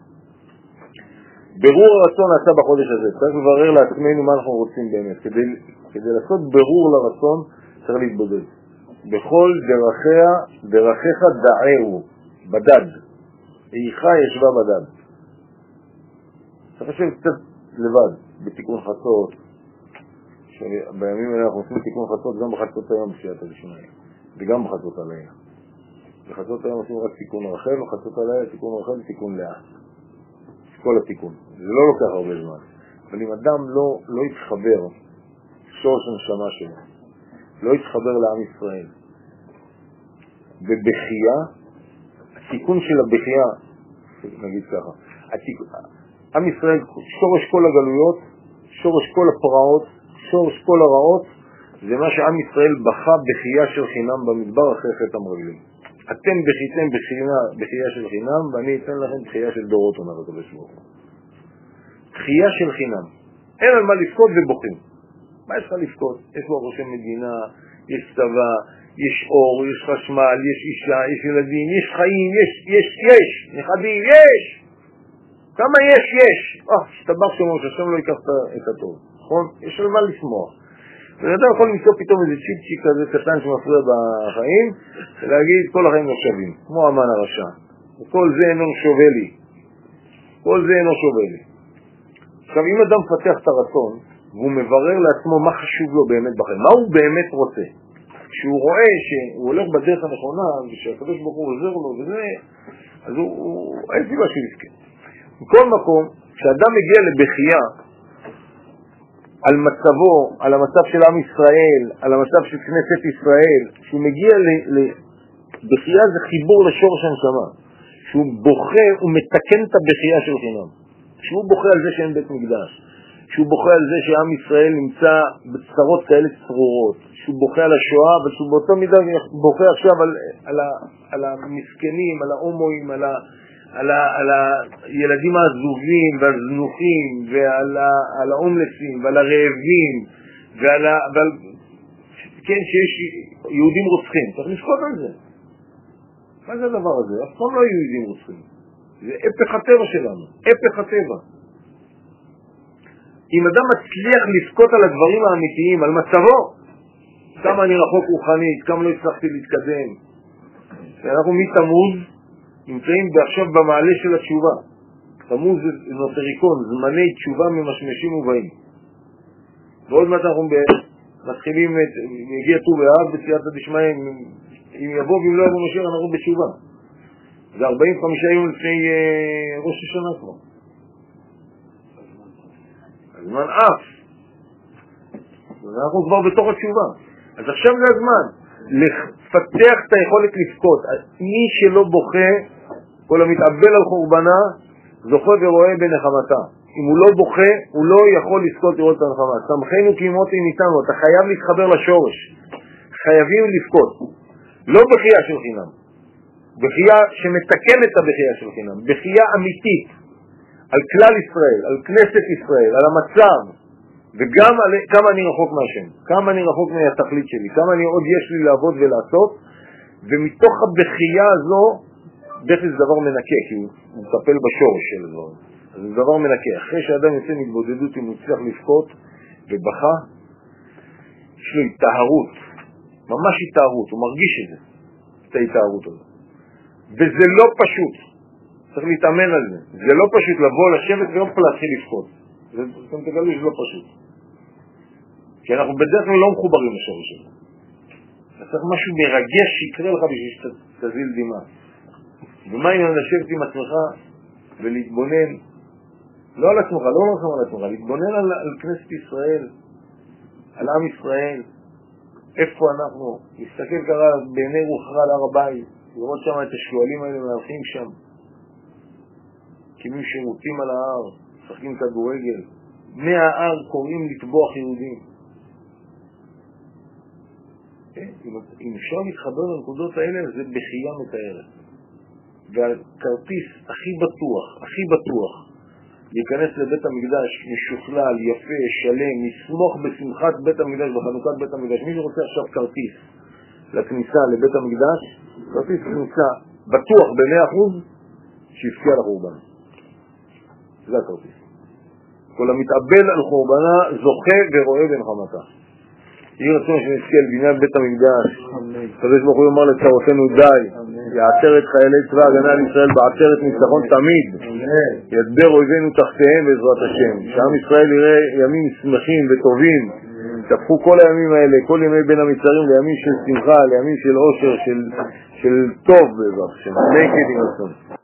ברור הרצון נעשה בחודש הזה, צריך לברר לעצמנו מה אנחנו רוצים באמת, כדי, כדי לעשות ברור לרצון צריך להתבודד. בכל דרכיה, דרכיך דעהו, בדד, איכה ישבה בדד. צריך לשבת קצת לבד, בתיקון חצות, בימים האלה אנחנו עושים תיקון חצות גם בחצות היום בשיעת הראשונה וגם בחצות עליה. בחצות היום עושים רק תיקון רחל, וחצות עליה תיקון רחל ותיקון לאה. כל התיקון. זה לא לוקח הרבה זמן. אבל אם אדם לא, לא יתחבר, שורש הנשמה שלו, לא יתחבר לעם ישראל, בבחייה, התיקון של הבחייה, נגיד ככה, התיקון, עם ישראל, שורש כל הגלויות, שורש כל הפרעות, שורש כל הרעות, זה מה שעם ישראל בכה בחייה של חינם במדבר אחרי חטא המרגלים. אתם בכיתם בחייה של חינם, ואני אתן לכם בחייה של דורות, אומר הקדוש ברוך הוא. בחייה של חינם. אין על מה לפקוד ובוכים. מה יש לך לפקוד? יש לו ראשי מדינה, יש צבא, יש אור, יש חשמל, יש אישה, יש ילדים, יש חיים, יש, יש, יש, נכדים, יש! כמה יש, יש! אה, שתבח שמור, שהשם לא ייקח את הטוב. נכון? יש על מה לשמוח. ואתה יכול למצוא פתאום איזה צ'יפצ'יק כזה קטן שמפריע בחיים, ולהגיד כל החיים לא שווים, כמו אמן הרשע. וכל זה אינו שווה לי. כל זה אינו שווה לי. עכשיו, אם אדם מפתח את הרצון, והוא מברר לעצמו מה חשוב לו באמת בחיים, מה הוא באמת רוצה, כשהוא רואה שהוא הולך בדרך הנכונה, ושהקדוש ברוך הוא עוזר לו וזה, אז הוא, הוא אין סיבה שיזכה. בכל מקום, כשאדם מגיע לבחייה, על מצבו, על המצב של עם ישראל, על המצב של כנסת ישראל, שהוא מגיע לבחייה זה חיבור לשורש הנשמה. שהוא בוכה, הוא מתקן את הבחייה של חינם. שהוא בוכה על זה שאין בית מקדש. שהוא בוכה על זה שעם ישראל נמצא בצרות כאלה צרורות. שהוא בוכה על השואה, אבל שהוא באותו מידה בוכה עכשיו על, על, ה, על המסכנים, על ההומואים, על ה... על, ה, על הילדים הזובים והזנוחים ועל ה, על האומלסים ועל הרעבים ועל, ה, ועל כן שיש יהודים רוצחים, צריך לשקוט על זה. מה זה הדבר הזה? אף פעם לא היו יהודים רוצחים, זה הפך הטבע שלנו, הפך הטבע. אם אדם מצליח לשקוט על הדברים האמיתיים, על מצבו, כמה אני רחוק רוחנית, כמה לא הצלחתי להתקדם, אנחנו מתמוז נמצאים עכשיו במעלה של התשובה. תמוז זה נוטריקון, זמני תשובה ממשמשים ובאים. ועוד מעט אנחנו מתחילים, מגיע ט"ו באב בסייעתא דשמיא, אם יבוא ואם לא יבוא משיח אנחנו בתשובה. זה ארבעים וחמישה יום לפני ראש השנה כבר. הזמן אף. אנחנו כבר בתוך התשובה. אז עכשיו זה הזמן. לפתח את היכולת לפקוד. מי שלא בוכה, כל המתאבל על חורבנה, זוכה ורואה בנחמתה. אם הוא לא בוכה, הוא לא יכול לזכות לראות את הנחמה. שמחנו כי מותי ניתנו, אתה חייב להתחבר לשורש. חייבים לבכות. לא בחייה של חינם. בחייה שמתקנת את הבחייה של חינם. בחייה אמיתית. על כלל ישראל, על כנסת ישראל, על המצב. וגם על כמה אני רחוק מהשם. כמה אני רחוק מהתכלית שלי. כמה אני עוד יש לי לעבוד ולעשות. ומתוך הבחייה הזו, בכי זה דבר מנקה, כי הוא מטפל בשורש של הדברים. אז זה דבר מנקה. אחרי שאדם יוצא מתבודדות, אם הוא צריך לבכות ובכה, יש לו התאהרות, ממש התאהרות, הוא מרגיש את זה, את ההתאהרות הזאת. וזה לא פשוט, צריך להתאמן על זה. זה לא פשוט לבוא, לשבת ויום פה להתחיל לבכות. אתם תגלו שזה לא פשוט. כי אנחנו בדרך כלל לא מחוברים לשורש הזה. אתה צריך משהו מרגש שיקרה לך בשביל שתזיל דמעה. ומה אם לשבת עם עצמך ולהתבונן, לא על עצמך, לא לכם על עצמך, להתבונן על, על כנסת ישראל, על עם ישראל, איפה אנחנו, להסתכל ככה בעיני רוחך על הר הבית, לראות שם את השואלים האלה מהלכים שם, קימים שירותים על ההר, משחקים כדורגל, מההר קוראים לטבוח יהודים. אם, אם אפשר להתחבר לנקודות האלה, זה בחייה מתארת. והכרטיס הכי בטוח, הכי בטוח, להיכנס לבית המקדש משוכלל, יפה, שלם, לסמוך בשמחת בית המקדש, בחנוכת בית המקדש. מי שרוצה עכשיו כרטיס לכניסה לבית המקדש, כרטיס כניסה בטוח ב-מאה אחוז, שיפקיע לחורבן. זה הכרטיס. כל המתאבל על חורבנה זוכה ורואה בנחמתה. יהי רצון שנזכה אל בניין בית המקדש. הקדוש ברוך הוא יאמר לצרותינו די. יעטר את חיילי צבא ההגנה לישראל בעטרת ניצחון תמיד. ידבר אויבינו תחתיהם בעזרת השם. שעם ישראל יראה ימים שמחים וטובים. תפכו כל הימים האלה, כל ימי בין המצרים, לימים של שמחה, לימים של עושר, של טוב בעזרת השם.